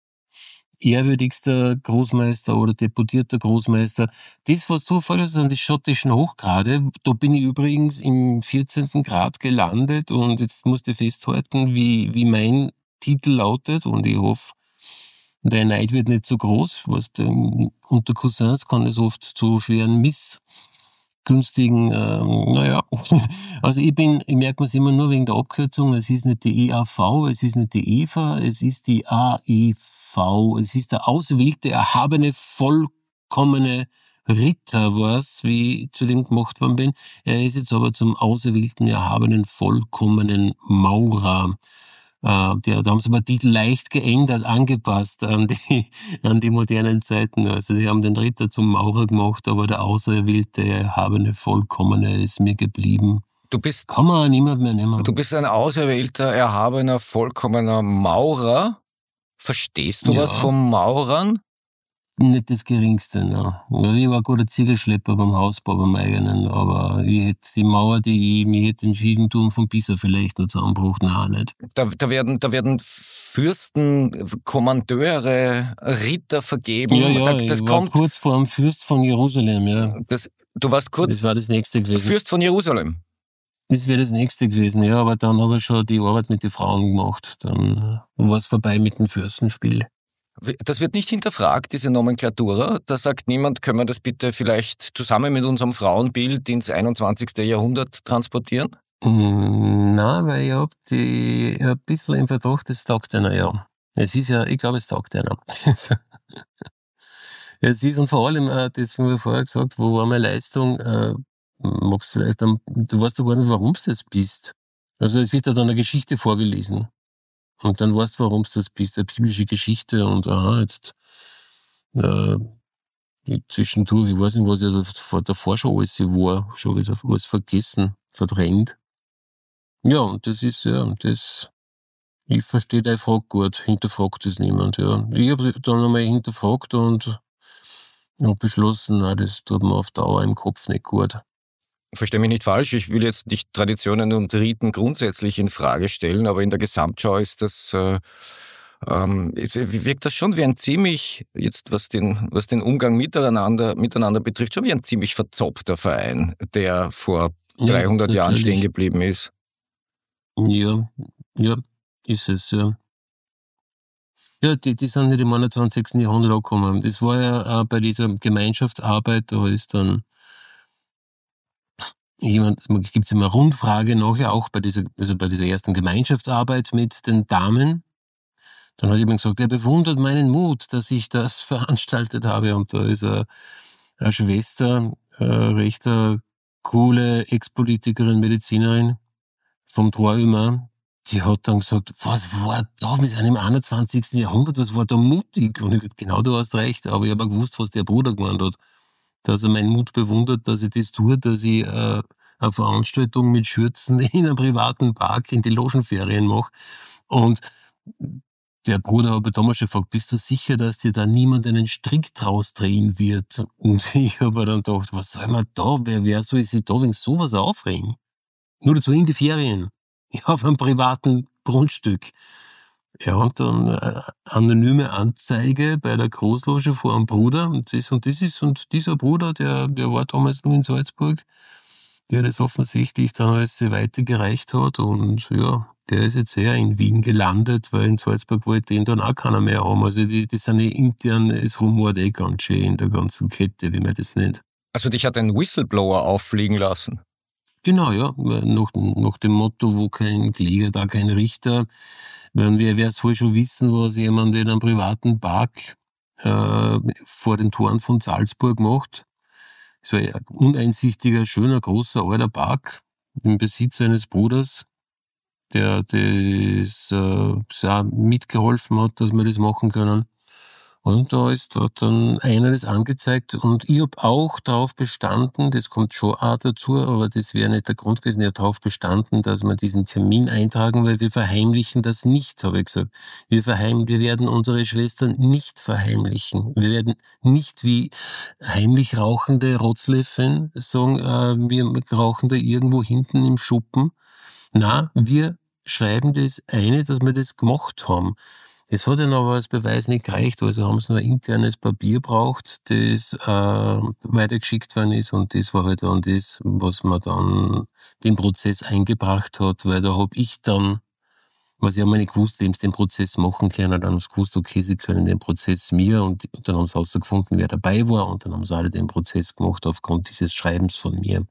Ehrwürdigster Großmeister oder deputierter Großmeister. Das, was du vorhin an die schottischen Hochgrade, da bin ich übrigens im vierzehnten Grad gelandet, und jetzt musst du festhalten, wie, wie mein Titel lautet, und ich hoffe, der Neid wird nicht so groß, was denn, unter Cousins kann es oft zu schweren missgünstigen, ähm, naja, also ich bin, ich merke mir es immer nur wegen der Abkürzung, es ist nicht die E A V, es ist nicht die Eva, es ist die A E V, es ist der ausgewählte, erhabene, vollkommene Ritter, was, wie ich zu dem gemacht worden bin. Er ist jetzt aber zum auserwählten, erhabenen, vollkommenen Maurer. Äh, der, da haben sie aber Titel leicht geändert, angepasst an die, an die modernen Zeiten. Also sie haben den Ritter zum Maurer gemacht, aber der auserwählte, erhabene, vollkommene ist mir geblieben. Du bist, Kann man niemand mehr nehmen. du bist ein auserwählter, erhabener, vollkommener Maurer. Verstehst du Ja. was vom Maurern? Nicht das Geringste, ne. Also ich war ein guter Ziegelschlepper beim Hausbau, beim eigenen, aber ich hätte die Mauer, die ich mich hätte entschieden tun, von Pisa vielleicht noch zusammenbrucht, nein, nicht. Da, da, werden, da werden Fürsten, Kommandeure, Ritter vergeben. Ja, ja, da, das ich war kommt, kurz vor dem Fürst von Jerusalem, ja. das, du warst kurz Das war das Nächste gewesen. Fürst von Jerusalem. Das wäre das Nächste gewesen, ja, aber dann habe ich schon die Arbeit mit den Frauen gemacht. Dann war es vorbei mit dem Fürstenspiel. Das wird nicht hinterfragt, diese Nomenklatura. Da sagt niemand, können wir das bitte vielleicht zusammen mit unserem Frauenbild ins einundzwanzigste Jahrhundert transportieren? Mm, Nein, weil ich hab die ich hab ein bisschen im Verdacht, es taugt einer, ja. Es ist ja, ich glaube, es taugt einer. Es ist, und vor allem, äh, das, was ich vorher gesagt, wo war meine Leistung, äh, magst vielleicht, am, du weißt doch gar nicht, warum du das bist. Also es wird ja dann eine Geschichte vorgelesen. Und dann weißt du, warum du das bist, eine biblische Geschichte, und aha, jetzt äh, zwischendurch, ich weiß nicht, was ich da davor schon alles war, schon wieder alles vergessen, verdrängt. Ja, und das ist, ja, das, ich verstehe deine Frage gut, hinterfragt das niemand, ja. Ich habe dann einmal hinterfragt und habe beschlossen, nein, das tut mir auf Dauer im Kopf nicht gut. Verstehe mich nicht falsch, ich will jetzt nicht Traditionen und Riten grundsätzlich in Frage stellen, aber in der Gesamtschau ist das, äh, ähm, wirkt das schon wie ein ziemlich, jetzt was den, was den Umgang miteinander, miteinander betrifft, schon wie ein ziemlich verzopfter Verein, der vor dreihundert ja, Jahren stehen geblieben ist. Ja, ja, ist es, ja. Ja, die, die sind nicht im einundzwanzigsten Jahrhundert angekommen. Das war ja auch bei dieser Gemeinschaftsarbeit, da ist dann jemand, es gibt immer Rundfrage nachher, auch bei dieser, also bei dieser ersten Gemeinschaftsarbeit mit den Damen. Dann hat jemand gesagt, er bewundert meinen Mut, dass ich das veranstaltet habe. Und da ist eine, eine Schwester, eine recht eine coole Ex-Politikerin, Medizinerin vom Trauer, die hat dann gesagt, was war da, wir sind im einundzwanzigsten Jahrhundert, was war da mutig? Und ich gesagt, genau, du hast recht, aber ich habe auch gewusst, was der Bruder gemeint hat. Dass er meinen Mut bewundert, dass ich das tue, dass ich äh, eine Veranstaltung mit Schürzen in einem privaten Park in die Logenferien mache. Und der Bruder habe damals schon gefragt, bist du sicher, dass dir da niemand einen Strick draus drehen wird? Und ich habe dann gedacht, was soll man da, wer, wer soll sich da wegen sowas aufregen? Nur dazu in die Ferien. Ja, auf einem privaten Grundstück. Ja, und dann eine anonyme Anzeige bei der Großloge vor einem Bruder. Und das und das ist, und dieser Bruder, der, der war damals nur in Salzburg, der das offensichtlich dann alles weitergereicht hat. Und ja, der ist jetzt eher in Wien gelandet, weil in Salzburg wollte den dann auch keiner mehr haben. Also die, die sind eh intern, es rumort eh ganz schön in der ganzen Kette, wie man das nennt. Also dich hat ein Whistleblower auffliegen lassen? Genau, ja. Nach, nach dem Motto, wo kein Kläger, da kein Richter. Wer wird es wohl schon wissen, was jemand in einem privaten Park äh, vor den Toren von Salzburg macht. Es war ein uneinsichtiger, schöner, großer, alter Park im Besitz eines Bruders, der das äh, auch mitgeholfen hat, dass wir das machen können. Und da ist dort dann einer das angezeigt und ich habe auch darauf bestanden, das kommt schon auch dazu, aber das wäre nicht der Grund gewesen, ich habe darauf bestanden, dass wir diesen Termin eintragen, weil wir verheimlichen das nicht, habe ich gesagt. Wir verheim, wir werden unsere Schwestern nicht verheimlichen. Wir werden nicht wie heimlich rauchende Rotzlöffeln sagen, äh, wir rauchen da irgendwo hinten im Schuppen. Na, wir schreiben das eine, dass wir das gemacht haben. Das hat ihnen aber als Beweis nicht gereicht, also haben sie nur ein internes Papier braucht, das äh, weitergeschickt worden ist und das war halt dann das, was man dann den Prozess eingebracht hat, weil da habe ich dann, was ich habe nicht gewusst, wem sie den Prozess machen können, dann haben sie gewusst, okay, sie können den Prozess mir und, und dann haben sie herausgefunden, wer dabei war und dann haben sie alle den Prozess gemacht aufgrund dieses Schreibens von mir,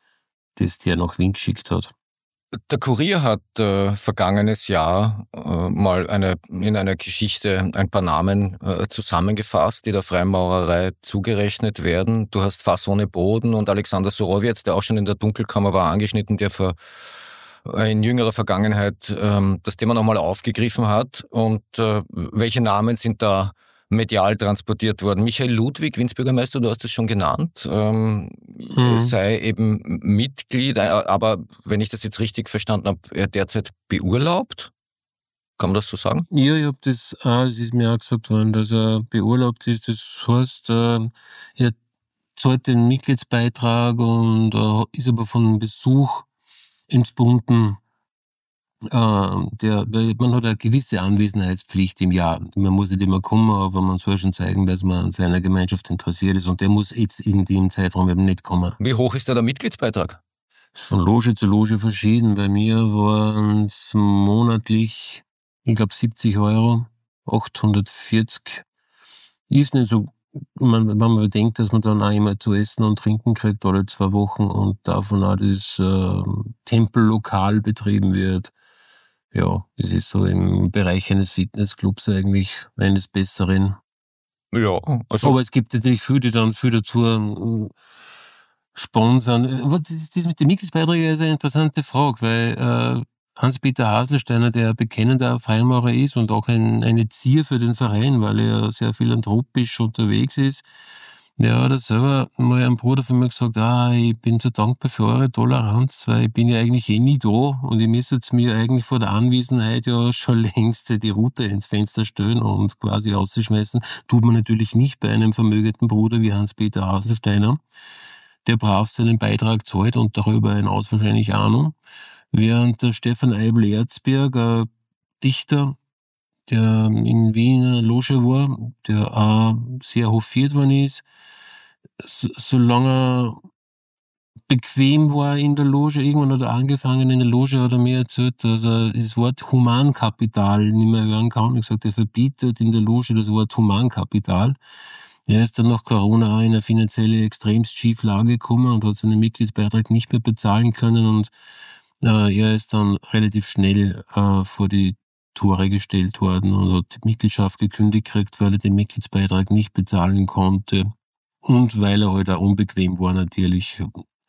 das der nach Wien geschickt hat. Der Kurier hat äh, vergangenes Jahr äh, mal eine, in einer Geschichte ein paar Namen äh, zusammengefasst, die der Freimaurerei zugerechnet werden. Du hast Fass ohne Boden und Alexander Sorowjetz, der auch schon in der Dunkelkammer war, angeschnitten, der vor äh, in jüngerer Vergangenheit äh, das Thema nochmal aufgegriffen hat. Und äh, welche Namen sind da medial transportiert worden? Michael Ludwig, Wiens-Bürgermeister, du hast es schon genannt, ähm, mhm. sei eben Mitglied, aber wenn ich das jetzt richtig verstanden habe, er derzeit beurlaubt? Kann man das so sagen? Ja, ich habe das auch, es ist mir auch gesagt worden, dass er beurlaubt ist. Das heißt, äh, er zahlt den Mitgliedsbeitrag und äh, ist aber von einem Besuch entbunden. Äh, der, man hat eine gewisse Anwesenheitspflicht im Jahr. Man muss nicht immer kommen, aber man soll schon zeigen, dass man an seiner Gemeinschaft interessiert ist und der muss jetzt in dem Zeitraum eben nicht kommen. Wie hoch ist da der Mitgliedsbeitrag? Von Loge zu Loge verschieden. Bei mir waren es monatlich, ich glaube siebzig Euro, achthundertvierzig. Ist nicht so, wenn man bedenkt, dass man dann auch immer zu essen und trinken kriegt alle zwei Wochen und davon auch das äh, Tempellokal betrieben wird. Ja, das ist so im Bereich eines Fitnessclubs eigentlich eines Besseren. Ja, also. Aber es gibt natürlich viele, die dann viel dazu sponsern. Das, das mit den Mitgliedsbeiträgen ist eine interessante Frage, weil äh, Hans-Peter Haselsteiner, der bekennender Freimaurer ist und auch ein, eine Zier für den Verein, weil er sehr philanthropisch unterwegs ist, der hat selber mal einem Bruder von mir gesagt, ah, ich bin so dankbar für eure Toleranz, weil ich bin ja eigentlich eh nie da und ihr müsstet mir eigentlich vor der Anwesenheit ja schon längst die Rute ins Fenster stellen und quasi rausschmeißen. Tut man natürlich nicht bei einem vermögenden Bruder wie Hans-Peter Haselsteiner, der brav seinen Beitrag zahlt und darüber hinaus wahrscheinlich auch noch. Während der Stefan Eibel-Erzberg, ein Dichter, der in Wien in einer Loge war, der auch sehr hofiert worden ist, so, solange bequem war in der Loge. Irgendwann hat er angefangen in der Loge, hat er mir erzählt, dass er das Wort Humankapital nicht mehr hören kann. Ich gesagt, er verbietet in der Loge das Wort Humankapital. Er ist dann nach Corona in eine finanzielle extremst Schieflage gekommen und hat seinen Mitgliedsbeitrag nicht mehr bezahlen können und äh, er ist dann relativ schnell äh, vor die Tore gestellt worden und hat die Mitgliedschaft gekündigt gekriegt, weil er den Mitgliedsbeitrag nicht bezahlen konnte und weil er halt auch unbequem war natürlich.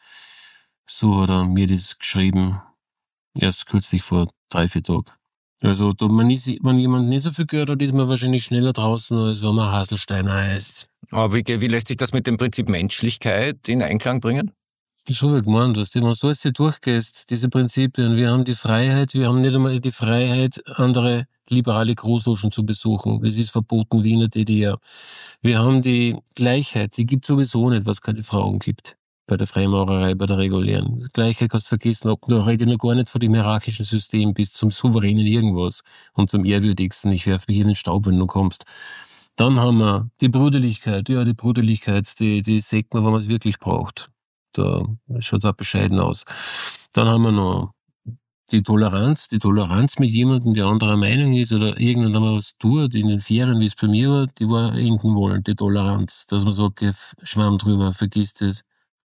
So hat er mir das geschrieben, erst kürzlich vor drei, vier Tagen. Also da man ist, wenn jemand nicht so viel gehört hat, ist man wahrscheinlich schneller draußen, als wenn man Haselsteiner heißt. Aber wie, wie lässt sich das mit dem Prinzip Menschlichkeit in Einklang bringen? Ich habe ja gemeint, dass wenn du so alles durchgehst, diese Prinzipien, wir haben die Freiheit, wir haben nicht einmal die Freiheit, andere liberale Großlogen zu besuchen. Das ist verboten wie in der D D R. Wir haben die Gleichheit, die gibt sowieso nicht, was keine Frauen gibt. Bei der Freimaurerei, bei der regulären. Gleichheit kannst du vergessen, ob du redest noch gar nicht von dem hierarchischen System bis zum souveränen irgendwas und zum ehrwürdigsten. Ich werfe mich in den Staub, wenn du kommst. Dann haben wir die Brüderlichkeit. Ja, die Brüderlichkeit, die, die sagt man, wenn man es wirklich braucht. Da schaut es auch bescheiden aus. Dann haben wir noch die Toleranz. Die Toleranz mit jemandem, der anderer Meinung ist oder irgendjemand was tut, in den Ferien, wie es bei mir war, die war enden wollen, die Toleranz. Dass man sagt, schwamm drüber, vergiss das.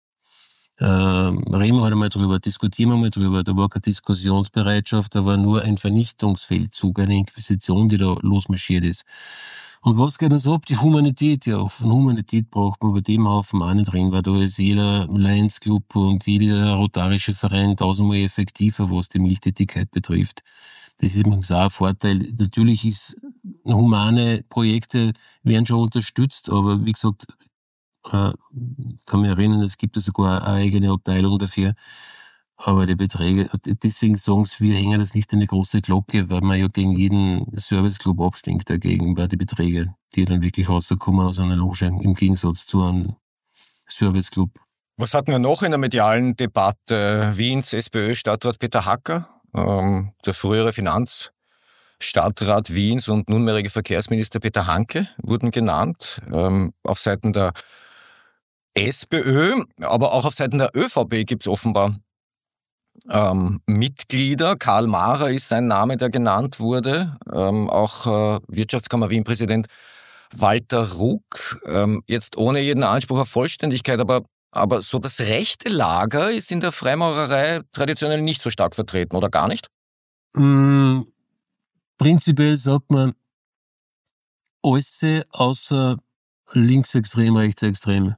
Ähm, reden wir halt einmal drüber, diskutieren wir mal drüber. Da war keine Diskussionsbereitschaft, da war nur ein Vernichtungsfeldzug, eine Inquisition, die da losmarschiert ist. Und was geht uns ab? Die Humanität, ja. Von Humanität braucht man bei dem Haufen auch nicht reden, weil da ist jeder Lions Club und jeder rotarische Verein tausendmal effektiver, was die Mildtätigkeit betrifft. Das ist übrigens auch ein Vorteil. Natürlich ist humane Projekte werden schon unterstützt, aber wie gesagt, kann mich erinnern, es gibt ja sogar eine eigene Abteilung dafür. Aber die Beträge, deswegen sagen sie, wir hängen das nicht an eine große Glocke, weil man ja gegen jeden Serviceclub abstinkt dagegen bei den Beträgen, die dann wirklich rauskommen aus einer Loge, im Gegensatz zu einem Serviceclub. Was hatten wir noch in der medialen Debatte? Wiens SPÖ-Stadtrat Peter Hacker, ähm, der frühere Finanzstadtrat Wiens und nunmehrige Verkehrsminister Peter Hanke wurden genannt, ähm, auf Seiten der SPÖ, aber auch auf Seiten der ÖVP gibt es offenbar ähm, Mitglieder. Karl Mahrer ist ein Name, der genannt wurde. Ähm, auch äh, Wirtschaftskammer Wien-Präsident Walter Ruck. Ähm, jetzt ohne jeden Anspruch auf Vollständigkeit, aber, aber so das rechte Lager ist in der Freimaurerei traditionell nicht so stark vertreten, oder gar nicht? Mm, prinzipiell sagt man alles außer linksextrem, rechtsextrem.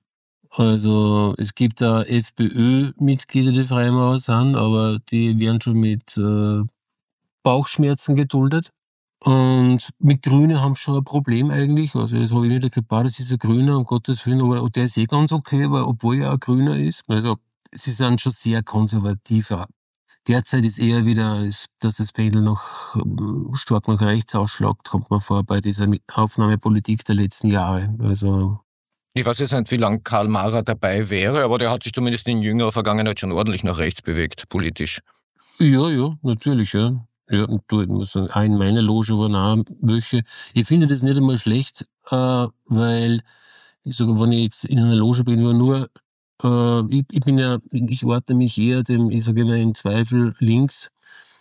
Also es gibt da FPÖ-Mitglieder, die Freimaurer sind, aber die werden schon mit äh, Bauchschmerzen geduldet. Und mit Grünen haben sie schon ein Problem eigentlich. Also das habe ich nicht gebaut, das ist ein Grüner, um Gottes Willen, aber der ist eh ganz okay, aber obwohl er ein Grüner ist. Also sie sind schon sehr konservativ. Derzeit ist eher wieder, dass das Pendel noch stark nach rechts ausschlägt, kommt man vor bei dieser Aufnahmepolitik der letzten Jahre. Also ich weiß jetzt nicht, wie lange Karl Mahrer dabei wäre, aber der hat sich zumindest in jüngerer Vergangenheit schon ordentlich nach rechts bewegt, politisch. Ja, ja, natürlich, ja. Ja, und du, ich muss sagen, auch in meiner Loge waren auch welche. Ich finde das nicht einmal schlecht, äh, weil, ich sage, wenn ich jetzt in einer Loge bin, war nur, äh, ich, ich bin ja, ich ordne mich eher dem, ich sage immer, im Zweifel links.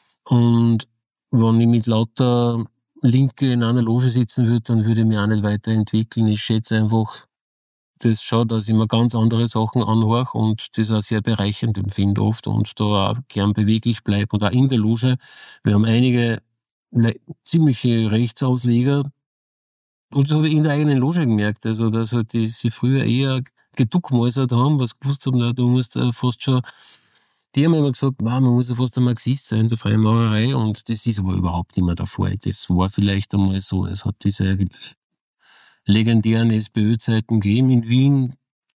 Und wenn ich mit lauter Linke in einer Loge sitzen würde, dann würde ich mich auch nicht weiterentwickeln. Ich schätze einfach das schon, dass ich mir ganz andere Sachen anhöre und das auch sehr bereichernd empfinde oft und da auch gern beweglich bleibe. Und auch in der Loge, wir haben einige ziemliche Rechtsausleger und das habe ich in der eigenen Loge gemerkt, also dass halt die sie früher eher geduckmäusert haben, was gewusst haben, na, du musst äh, fast schon, die haben immer gesagt, wow, man muss ja fast ein Marxist sein, der Freimaurerei, und das ist aber überhaupt nicht mehr der Fall. Das war vielleicht einmal so, es hat diese legendären SPÖ-Zeiten gegeben. In Wien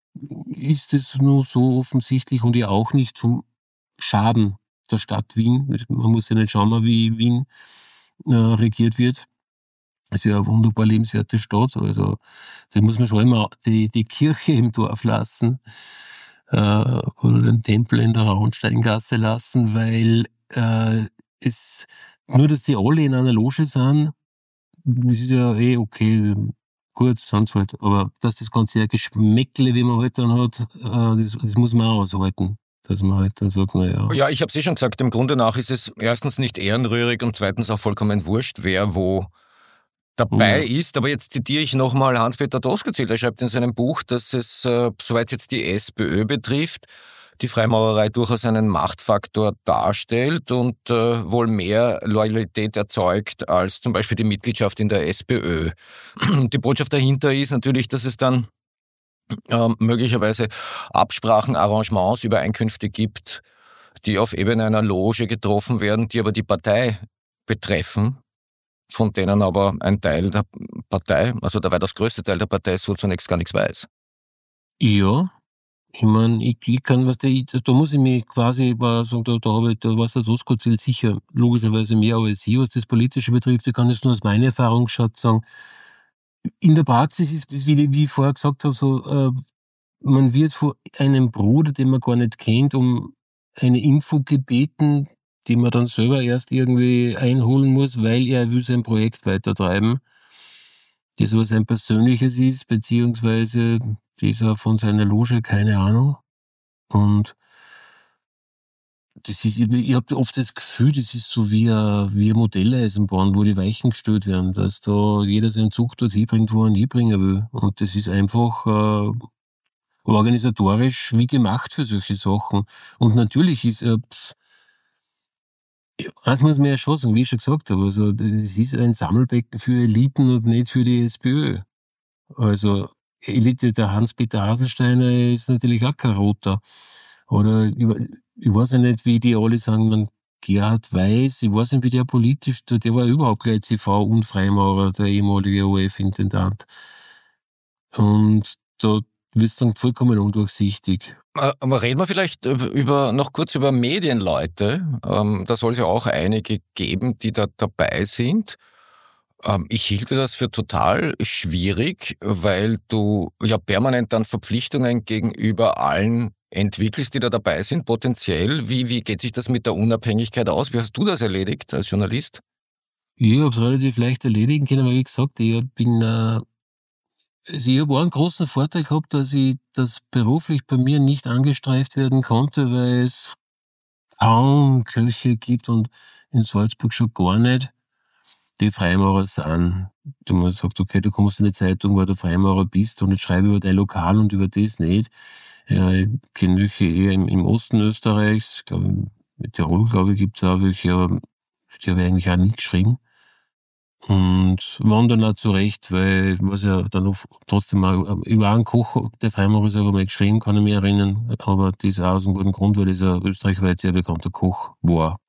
ist es nur so offensichtlich und ja auch nicht zum Schaden der Stadt Wien. Man muss ja nicht schauen, wie Wien äh, regiert wird. Es ist ja eine wunderbar lebenswerte Stadt. Also da muss man schon immer die, die Kirche im Dorf lassen äh, oder den Tempel in der Rauhensteingasse lassen, weil äh, es nur, dass die alle in einer Loge sind, das ist ja eh okay. gut, sind halt. Aber dass das ganze Geschmäckle, wie man halt dann hat, das, das muss man auch aushalten. Dass man halt dann sagt, naja. Ja, ich habe es eh schon gesagt, im Grunde nach ist es erstens nicht ehrenrührig und zweitens auch vollkommen wurscht, wer wo dabei ja. ist. Aber jetzt zitiere ich nochmal Hans-Peter Doskozil, der schreibt in seinem Buch, dass es, äh, soweit jetzt die SPÖ betrifft, die Freimaurerei durchaus einen Machtfaktor darstellt und äh, wohl mehr Loyalität erzeugt als zum Beispiel die Mitgliedschaft in der SPÖ. Die Botschaft dahinter ist natürlich, dass es dann äh, möglicherweise Absprachen, Arrangements, Übereinkünfte gibt, die auf Ebene einer Loge getroffen werden, die aber die Partei betreffen, von denen aber ein Teil der Partei, also der weitaus größte Teil der Partei, so zunächst gar nichts weiß. Ja. Ich meine, ich, ich kann, was der, da muss ich mich quasi sagen, da, da habe ich, da weiß der Doskozil sicher logischerweise mehr als ich, was das Politische betrifft. Ich kann jetzt nur aus meiner Erfahrungsschatz sagen, in der Praxis ist das, wie ich, wie ich vorher gesagt habe, so, äh, man wird von einem Bruder, den man gar nicht kennt, um eine Info gebeten, die man dann selber erst irgendwie einholen muss, weil er will sein Projekt weitertreiben. Das was ein persönliches ist, beziehungsweise dieser von seiner Loge, keine Ahnung. Und das ist, ich habe oft das Gefühl, das ist so wie eine, wie eine Modelleisenbahn, wo die Weichen gestellt werden, dass da jeder seinen Zug dort hinbringt, wo er ihn hinbringen will. Und das ist einfach äh, organisatorisch wie gemacht für solche Sachen. Und natürlich ist, äh, eins muss man ja schon sagen, wie ich schon gesagt habe, also das ist ein Sammelbecken für Eliten und nicht für die SPÖ. Also Elite, der Hans-Peter Haselsteiner ist natürlich auch kein Roter. Oder ich, ich weiß ja nicht, wie die alle sagen, man Gerhard Weiß, ich weiß nicht, wie der politisch, der war überhaupt gleich C V und Freimaurer, der ehemalige O F-Intendant. Und da wird es dann vollkommen undurchsichtig. Aber reden wir vielleicht über, noch kurz über Medienleute. Da soll es ja auch einige geben, die da dabei sind. Ich hielte das für total schwierig, weil du ja permanent dann Verpflichtungen gegenüber allen entwickelst, die da dabei sind, potenziell. Wie, wie geht sich das mit der Unabhängigkeit aus? Wie hast du das erledigt als Journalist? Ich habe es relativ leicht erledigen können, aber wie gesagt, ich bin, äh, also ich habe einen großen Vorteil gehabt, dass ich das beruflich bei mir nicht angestreift werden konnte, weil es kaum Köche gibt und in Salzburg schon gar nicht, die Freimaurer sind. Du man sagt, okay, du kommst in eine Zeitung, weil du Freimaurer bist und ich schreibe über dein Lokal und über das nicht. Ja, ich kenne welche eher im, im Osten Österreichs, glaub, mit Tirol, glaube ich, gibt es auch welche, aber die habe ich eigentlich auch nie geschrieben. Und waren dann auch zurecht, weil was ja dann auch trotzdem auch, ich war ein Koch, der Freimaurer ist aber mal geschrieben, kann ich mich erinnern, aber das ist auch aus einem guten Grund, weil dieser österreichweit sehr bekannter Koch war.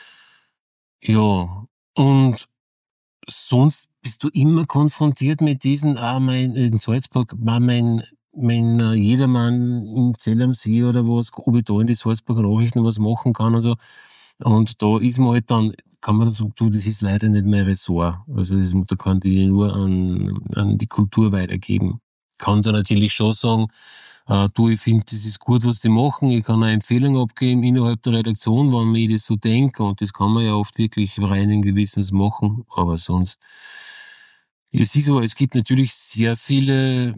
Ja, und sonst bist du immer konfrontiert mit diesen, ah, mein, in Salzburg war mein, mein uh, Jedermann im Zell am See oder was, ob ich da in die Salzburger Nachrichten was machen kann und so. Und da ist man halt dann, kann man sagen, du, das ist leider nicht mein Ressort. Also das, da kann ich nur an, an die Kultur weitergeben. Kann da natürlich schon sagen, äh, du, ich finde, das ist gut, was die machen. Ich kann eine Empfehlung abgeben innerhalb der Redaktion, wenn ich das so denke. Und das kann man ja oft wirklich reinen Gewissens machen. Aber sonst, es ist so, es gibt natürlich sehr viele,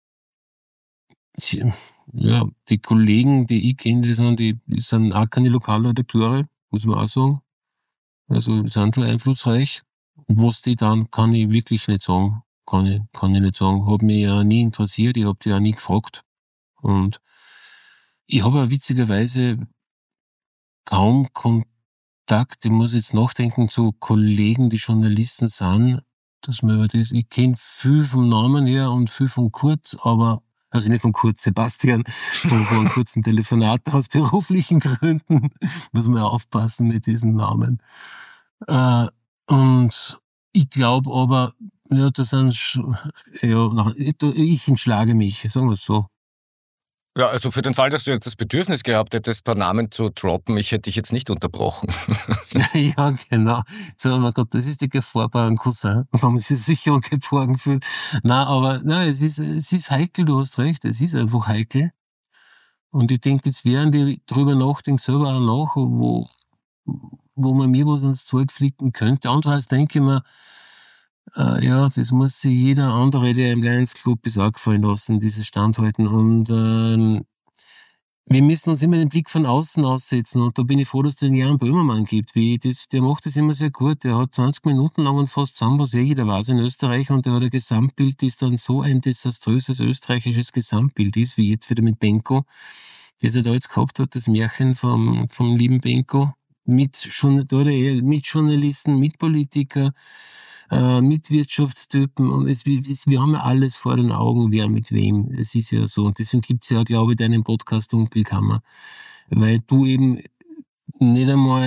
ja, die Kollegen, die ich kenne, die sind, die sind auch keine Lokalredakteure, muss man auch sagen. Also, die sind schon einflussreich. Was die dann, kann ich wirklich nicht sagen. Kann ich, kann ich nicht sagen. Hat mich ja nie interessiert, ich habe die auch nie gefragt. Und ich habe auch witzigerweise kaum Kontakt, ich muss jetzt nachdenken, zu Kollegen, die Journalisten sind, dass man über das, ich kenne viel vom Namen her und viel von Kurz, aber, also nicht von Kurz Sebastian, von, von einem kurzen Telefonat aus beruflichen Gründen, muss man ja aufpassen mit diesen Namen. Äh, und ich glaube aber, ja, das sind, ja, ich entschlage mich, sagen wir es so. Ja, also für den Fall, dass du jetzt das Bedürfnis gehabt hättest, ein paar Namen zu droppen, ich hätte dich jetzt nicht unterbrochen. Ja, genau. So, oh mein Gott, das ist die Gefahr bei einem Cousin, wo man sich sicher und geborgen fühlt. Nein, aber nein, es ist, es ist heikel, du hast recht, es ist einfach heikel. Und ich denke, jetzt während ich drüber nachdenke, selber auch nach, wo, wo man mir was ans Zeug flicken könnte. Andererseits denke ich mir, Äh, ja, das muss sich jeder andere, der im Lions Club ist, auch gefallen lassen, dieses Standhalten. Und ähm, wir müssen uns immer den Blick von außen aussetzen. Und da bin ich froh, dass es den Jan Böhmermann gibt. Wie das, der macht das immer sehr gut. Der hat zwanzig Minuten lang und fast zusammen, was eh jeder weiß in Österreich. Und der hat ein Gesamtbild, das dann so ein desaströses österreichisches Gesamtbild ist, wie jetzt wieder mit Benko, das er da jetzt gehabt hat, das Märchen vom, vom lieben Benko. Mit, schon, da mit Journalisten, mit Politiker, äh, mit Wirtschaftstypen. Und es, es, wir haben ja alles vor den Augen, wer mit wem. Es ist ja so. Und deswegen gibt's ja, glaube ich, deinen Podcast Dunkelkammer. Weil du eben nicht einmal,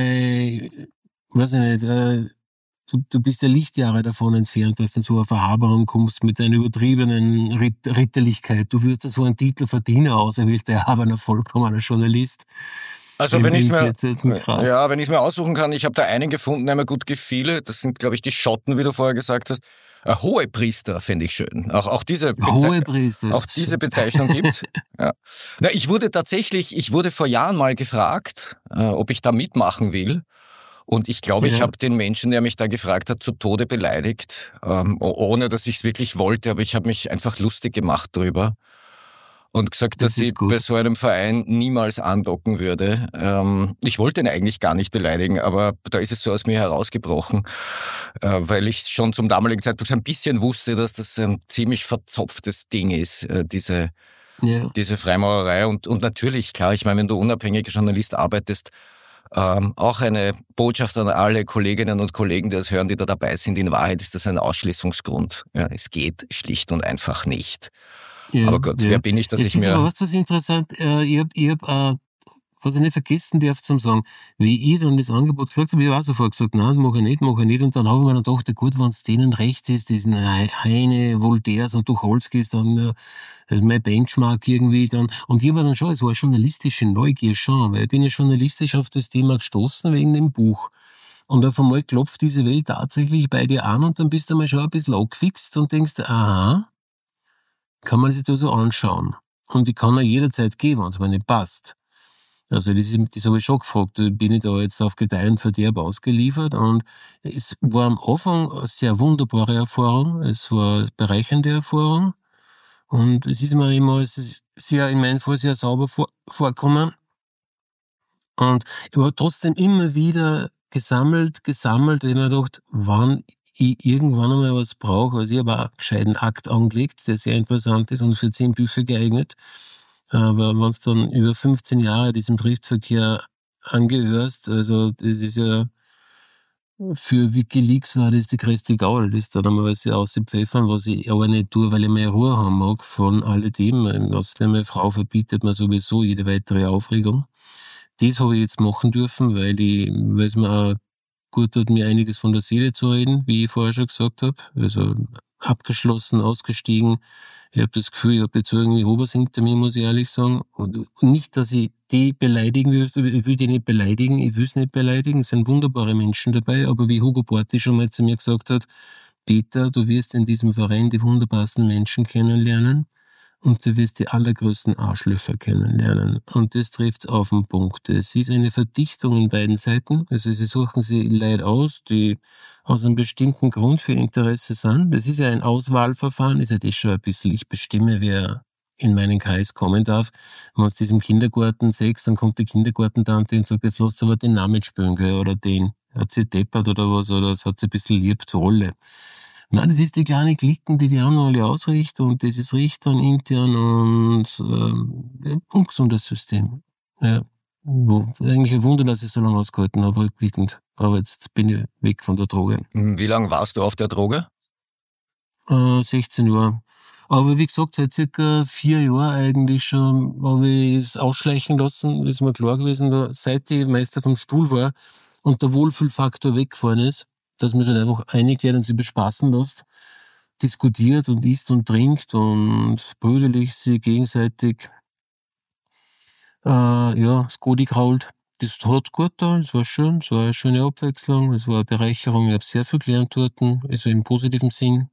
weiß ich nicht, äh, du, du bist ja Lichtjahre davon entfernt, dass du so eine Verhaberung kommst mit deiner übertriebenen Ritt, Ritterlichkeit. Du wirst so einen Titel Verdiener auserwählt, der aber ein vollkommener Journalist. Also wenn ich mir ja, wenn ich mir aussuchen kann, ich habe da einen gefunden, der mir gut gefiel. Das sind, glaube ich, die Schotten, wie du vorher gesagt hast. Äh, Hohepriester fände ich schön. Auch auch diese Beze- Hohepriester. Auch diese Bezeichnung gibt. Ja. Na, ich wurde tatsächlich, ich wurde vor Jahren mal gefragt, äh, ob ich da mitmachen will. Und ich glaube, ja. ich habe den Menschen, der mich da gefragt hat, zu Tode beleidigt, ähm, ohne dass ich es wirklich wollte. Aber ich habe mich einfach lustig gemacht drüber. Und gesagt, das dass ich gut. bei so einem Verein niemals andocken würde. Ähm, ich wollte ihn eigentlich gar nicht beleidigen, aber da ist es so aus mir herausgebrochen, äh, weil ich schon zum damaligen Zeitpunkt ein bisschen wusste, dass das ein ziemlich verzopftes Ding ist, äh, diese, ja. diese Freimaurerei. Und, und natürlich, klar, ich meine, wenn du unabhängiger Journalist arbeitest, ähm, auch eine Botschaft an alle Kolleginnen und Kollegen, die das hören, die da dabei sind. In Wahrheit ist das ein Ausschließungsgrund. Ja, es geht schlicht und einfach nicht. Ja, aber Gott, ja. wer bin ich, dass Jetzt ich mir... Aber was, was interessant, äh, ich hab, ich hab, äh, was ich nicht vergessen darf zum sagen, wie ich dann das Angebot gesagt habe, ich habe auch sofort gesagt, nein, mag ich nicht, mag ich nicht, und dann habe ich mir dann gedacht, gut, wenn es denen recht ist, diesen Heine, Voltaires und Tucholskis, dann äh, mein Benchmark irgendwie dann, und ich war dann schon, es war eine journalistische Neugier schon, weil ich bin ja journalistisch auf das Thema gestoßen wegen dem Buch. Und auf einmal klopft diese Welt tatsächlich bei dir an und dann bist du mal schon ein bisschen angefixt und denkst, aha, kann man sich da so anschauen. Und ich kann auch jederzeit gehen, wenn es mir nicht passt. Also das, das habe ich schon gefragt, bin ich da jetzt auf Gedeih und Verderb ausgeliefert, und es war am Anfang eine sehr wunderbare Erfahrung, es war eine bereichernde Erfahrung, und es ist mir immer es ist sehr, in meinem Fall sehr sauber vor, vorgekommen, und ich habe trotzdem immer wieder gesammelt, gesammelt, und ich habe mir gedacht, wann ich irgendwann einmal was brauche. Also ich habe auch einen gescheiten Akt angelegt, der sehr interessant ist und für zehn Bücher geeignet. Aber wenn du dann über fünfzehn Jahre diesem Schriftverkehr angehörst, also das ist ja, für WikiLeaks war das die größte Gaudi, das da einmal alles auszupfeffern, was ich aber nicht tue, weil ich mehr Ruhe haben mag von alledem. Was für meine Frau verbietet mir sowieso jede weitere Aufregung. Das habe ich jetzt machen dürfen, weil ich, weil es mir auch gut tut, mir einiges von der Seele zu reden, wie ich vorher schon gesagt habe. Also abgeschlossen, ausgestiegen. Ich habe das Gefühl, ich habe jetzt irgendwie Hobers hinter mir, muss ich ehrlich sagen. Und nicht, dass ich die beleidigen will, ich will die nicht beleidigen, ich will es nicht beleidigen, es sind wunderbare Menschen dabei, aber wie Hugo Porti schon mal zu mir gesagt hat, Peter, du wirst in diesem Verein die wunderbarsten Menschen kennenlernen, und du wirst die allergrößten Arschlöcher kennenlernen. Und das trifft auf den Punkt. Es ist eine Verdichtung in beiden Seiten. Also sie suchen sich Leute aus, die aus einem bestimmten Grund für Interesse sind. Das ist ja ein Auswahlverfahren, ist ja das schon ein bisschen, ich bestimme, wer in meinen Kreis kommen darf. Wenn du aus diesem Kindergarten sechst, dann kommt die Kindergartentante und sagt, jetzt lasst aber den Namen spielen, gell, oder den. Hat sie deppert oder was, oder es hat sie ein bisschen lieb zur Rolle. Nein, das ist die kleine Klicken, die die haben alle ausrichten, und das ist Richtern intern und äh, ein ungesundes System. Ja, wo, eigentlich ein Wunder, dass ich so lange ausgehalten habe, rückblickend. Aber jetzt bin ich weg von der Droge. Wie lange warst du auf der Droge? Äh, sechzehn Jahre. Aber wie gesagt, seit circa vier Jahren eigentlich schon habe ich es ausschleichen lassen. Das ist mir klar gewesen, seit ich Meister vom Stuhl war und der Wohlfühlfaktor weggefahren ist, dass man sich einfach einig wird und sich bespaßen lässt, diskutiert und isst und trinkt und brüderlich sich gegenseitig äh, ja, das Godi krault. Das hat gut da, es war schön, es war eine schöne Abwechslung, es war eine Bereicherung, ich habe sehr viel gelernt dort, also im positiven Sinn.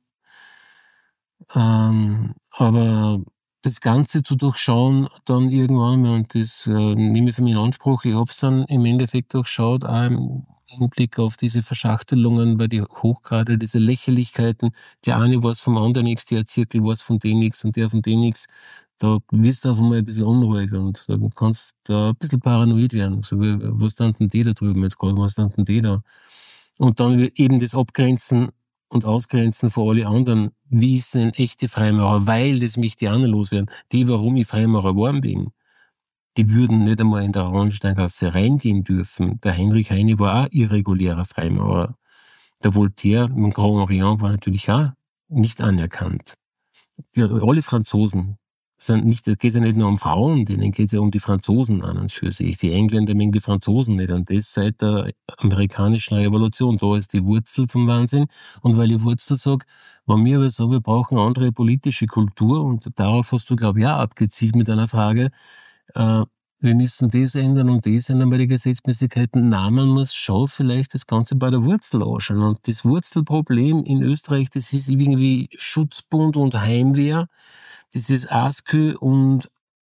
Ähm, aber das Ganze zu durchschauen dann irgendwann mal, und das äh, nehme ich für mich in Anspruch, ich habe es dann im Endeffekt durchschaut, auch im Hinblick auf diese Verschachtelungen bei die Hochgrade, diese Lächerlichkeiten. Der eine weiß vom anderen nichts, der Zirkel weiß von dem nichts und der von dem nichts. Da wirst du einfach mal ein bisschen unruhig und da kannst du ein bisschen paranoid werden. So, was standen die da drüben jetzt gerade, was standen die da? Und dann eben das Abgrenzen und Ausgrenzen von alle anderen. Wie sind echte Freimaurer? Weil das mich die anderen loswerden. Die, warum ich Freimaurer geworden bin, die würden nicht einmal in der Hohensteingasse reingehen dürfen. Der Heinrich Heine war auch irregulärer Freimaurer. Der Voltaire mit Grand Orient war natürlich auch nicht anerkannt. Ja, alle Franzosen sind nicht, es geht ja nicht nur um Frauen, denen geht es ja um die Franzosen an und für sich. Die Engländer mögen die Franzosen nicht. Und das seit der amerikanischen Revolution. Da ist die Wurzel vom Wahnsinn. Und weil ich Wurzel sage, wenn wir aber sagen, wir brauchen eine andere politische Kultur, und darauf hast du, glaube ich, auch abgezielt mit einer Frage, äh, wir müssen das ändern und das ändern bei den Gesetzmäßigkeiten. Nein, man muss schon vielleicht das Ganze bei der Wurzel anschauen. Und das Wurzelproblem in Österreich, das ist irgendwie Schutzbund und Heimwehr. Das ist ASKÖ und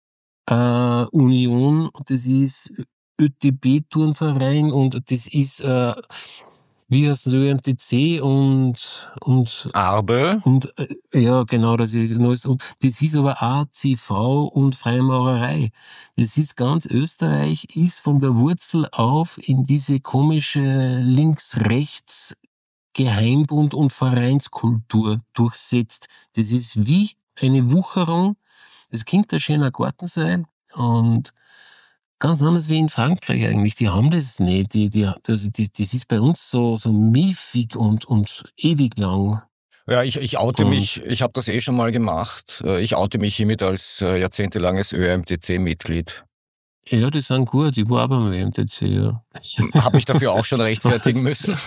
äh, Union, das ist ÖTB-Turnverein und das ist, äh, wie heißt das, ÖMTC und, und Arbe. Und äh, ja, genau, das ist neues. Und das ist aber A C V und Freimaurerei. Das ist ganz Österreich, ist von der Wurzel auf in diese komische links-rechts Geheimbund und Vereinskultur durchsetzt. Das ist wie eine Wucherung. Das könnte ein schöner Garten sein und ganz anders wie in Frankreich eigentlich. Die haben das nicht. Die, die, das, das, das ist bei uns so, so miefig und, und ewig lang. Ja, ich, ich oute und mich, ich habe das eh schon mal gemacht. Ich oute mich hiermit als jahrzehntelanges ÖMTC-Mitglied. Ja, die sind gut. Ich war aber beim ÖMTC, ja. Habe ich dafür auch schon rechtfertigen müssen.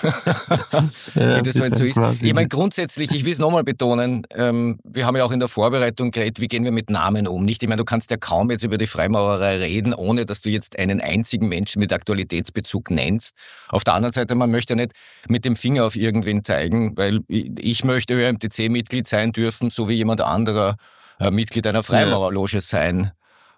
Ja, wie das halt so ist. Ich meine, grundsätzlich, ich will es nochmal betonen, ähm, wir haben ja auch in der Vorbereitung geredet, wie gehen wir mit Namen um, nicht? Ich meine, du kannst ja kaum jetzt über die Freimaurerei reden, ohne dass du jetzt einen einzigen Menschen mit Aktualitätsbezug nennst. Auf der anderen Seite, man möchte nicht mit dem Finger auf irgendwen zeigen, weil ich möchte ÖMTC-Mitglied sein dürfen, so wie jemand anderer äh, Mitglied einer Freimaurerloge sein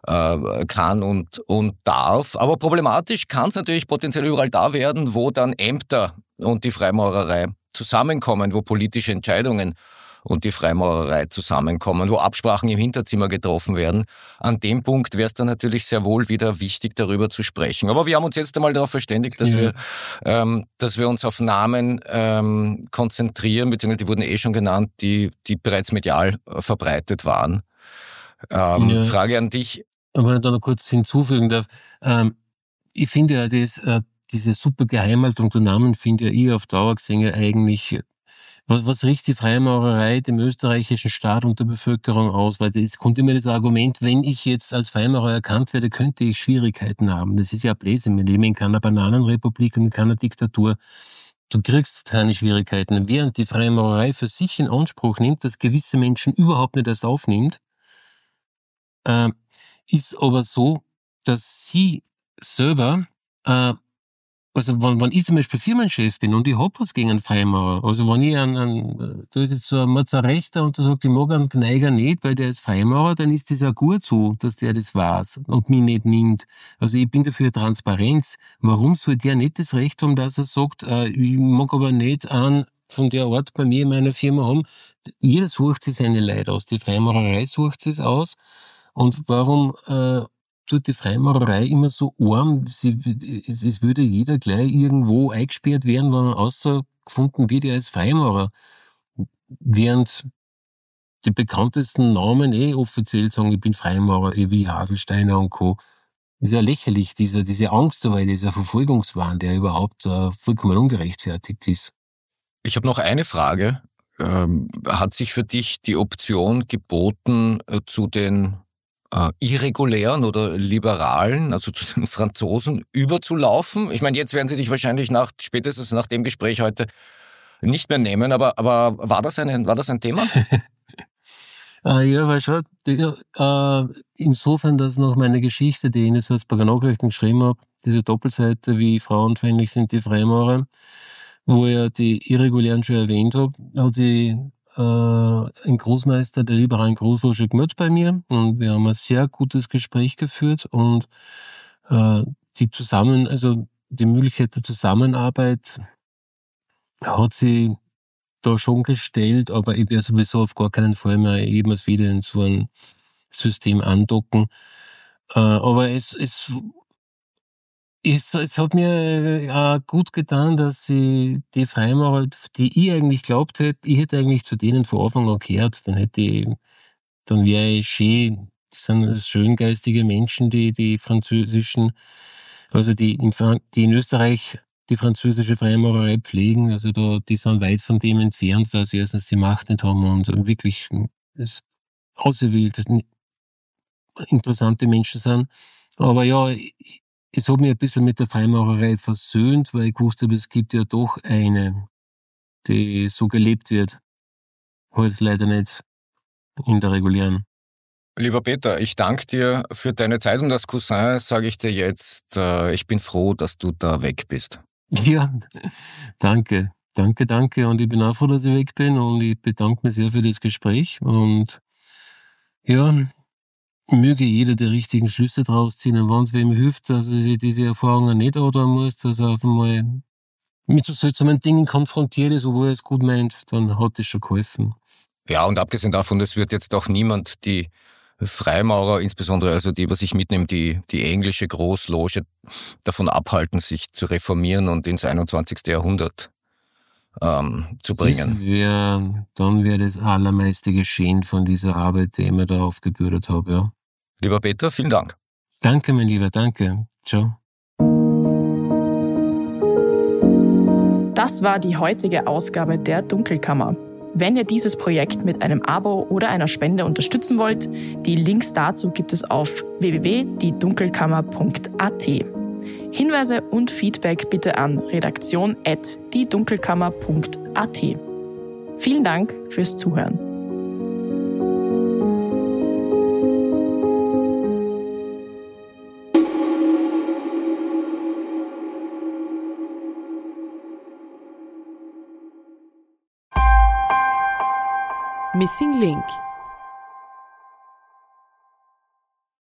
kann und, und darf. Aber problematisch kann es natürlich potenziell überall da werden, wo dann Ämter und die Freimaurerei zusammenkommen, wo politische Entscheidungen und die Freimaurerei zusammenkommen, wo Absprachen im Hinterzimmer getroffen werden. An dem Punkt wäre es dann natürlich sehr wohl wieder wichtig, darüber zu sprechen. Aber wir haben uns jetzt einmal darauf verständigt, dass, ja. wir, ähm, dass wir uns auf Namen ähm, konzentrieren, beziehungsweise die wurden eh schon genannt, die, die bereits medial äh, verbreitet waren. Ähm, ja. Frage an dich. Wenn ich da noch kurz hinzufügen darf, ähm, ich finde ja, das, äh, diese super Geheimhaltung der Namen finde ja ich auf Dauer gesehen ja eigentlich, was, was riecht die Freimaurerei dem österreichischen Staat und der Bevölkerung aus? Weil es kommt immer das Argument, wenn ich jetzt als Freimaurer erkannt werde, könnte ich Schwierigkeiten haben. Das ist ja Blödsinn. Wir leben in keiner Bananenrepublik und in keiner Diktatur. Du kriegst keine Schwierigkeiten. Während die Freimaurerei für sich in Anspruch nimmt, dass gewisse Menschen überhaupt nicht erst aufnimmt, äh, ist aber so, dass sie selber, äh, also wenn, wenn ich zum Beispiel Firmenchef bin und ich hab was gegen einen Freimaurer, also wenn ich einen, einen da ist jetzt so ein Mazzarechter und der sagt, ich mag einen Gneiger nicht, weil der ist Freimaurer, dann ist das auch gut so, dass der das weiß und mich nicht nimmt. Also ich bin dafür Transparenz. Warum soll der nicht das Recht haben, dass er sagt, äh, ich mag aber nicht einen von der Art bei mir in meiner Firma haben? Jeder sucht sich seine Leute aus. Die Freimaurerei sucht sich aus. Und warum äh, tut die Freimaurerei immer so arm? Sie, es, es würde jeder gleich irgendwo eingesperrt werden, wenn er außergefunden wird, er ist Freimaurer. Während die bekanntesten Namen eh offiziell sagen, ich bin Freimaurer, eh wie Haselsteiner und Co. Ist ja lächerlich, dieser, diese Angst dabei, dieser Verfolgungswahn, der überhaupt äh, vollkommen ungerechtfertigt ist. Ich habe noch eine Frage. Ähm, hat sich für dich die Option geboten, äh, zu den Äh, irregulären oder liberalen, also zu den Franzosen, überzulaufen? Ich meine, jetzt werden sie dich wahrscheinlich nach, spätestens nach dem Gespräch heute nicht mehr nehmen, aber, aber war das ein, war das ein Thema? äh, ja, weil schon, die, äh, insofern, dass nach meiner Geschichte, die ich in den Salzburger Nachrichten geschrieben habe, diese Doppelseite, wie frauenfeindlich sind die Freimaurer, wo ich ja die Irregulären schon erwähnt habe, hat sie ein Großmeister der liberalen Großloge gemeldet bei mir und wir haben ein sehr gutes Gespräch geführt und äh, die zusammen, also die Möglichkeit der Zusammenarbeit hat sich da schon gestellt, aber ich werde sowieso auf gar keinen Fall mehr jemals wieder in so ein System andocken. Äh, aber es, es, es, es hat mir auch gut getan, dass ich die Freimaurer, die ich eigentlich glaubt hätte, ich hätte eigentlich zu denen von Anfang an gehört, dann hätte ich, dann wäre ich schön. Das sind schöngeistige Menschen, die, die französischen, also die in, die in Österreich die französische Freimaurerei pflegen, also da, die sind weit von dem entfernt, weil sie erstens die Macht nicht haben und wirklich das auserwählt interessante Menschen sind. Aber ja, es hat mich ein bisschen mit der Freimaurerei versöhnt, weil ich gewusst habe, es gibt ja doch eine, die so gelebt wird. Halt leider nicht in der regulären. Lieber Peter, ich danke dir für deine Zeit und als Cousin sage ich dir jetzt, äh, ich bin froh, dass du da weg bist. Ja, danke. Danke, danke. Und ich bin auch froh, dass ich weg bin und ich bedanke mich sehr für das Gespräch. Und ja, möge jeder die richtigen Schlüsse draus ziehen. Und wenn es wem hilft, dass er sich diese Erfahrungen nicht antun muss, dass er auf einmal mit so seltsamen Dingen konfrontiert ist, obwohl er es gut meint, dann hat das schon geholfen. Ja, und abgesehen davon, es wird jetzt auch niemand die Freimaurer, insbesondere also die, was ich mitnehme, die, die englische Großloge, davon abhalten, sich zu reformieren und ins einundzwanzigste Jahrhundert ähm, zu bringen. Das wär, dann wäre das allermeiste geschehen von dieser Arbeit, die ich mir da aufgebürdet habe, ja. Lieber Peter, vielen Dank. Danke, mein Lieber, danke. Ciao. Das war die heutige Ausgabe der Dunkelkammer. Wenn ihr dieses Projekt mit einem Abo oder einer Spende unterstützen wollt, die Links dazu gibt es auf w w w punkt die dunkelkammer punkt a t. Hinweise und Feedback bitte an redaktion at die dunkelkammer punkt a t. Vielen Dank fürs Zuhören. Missing Link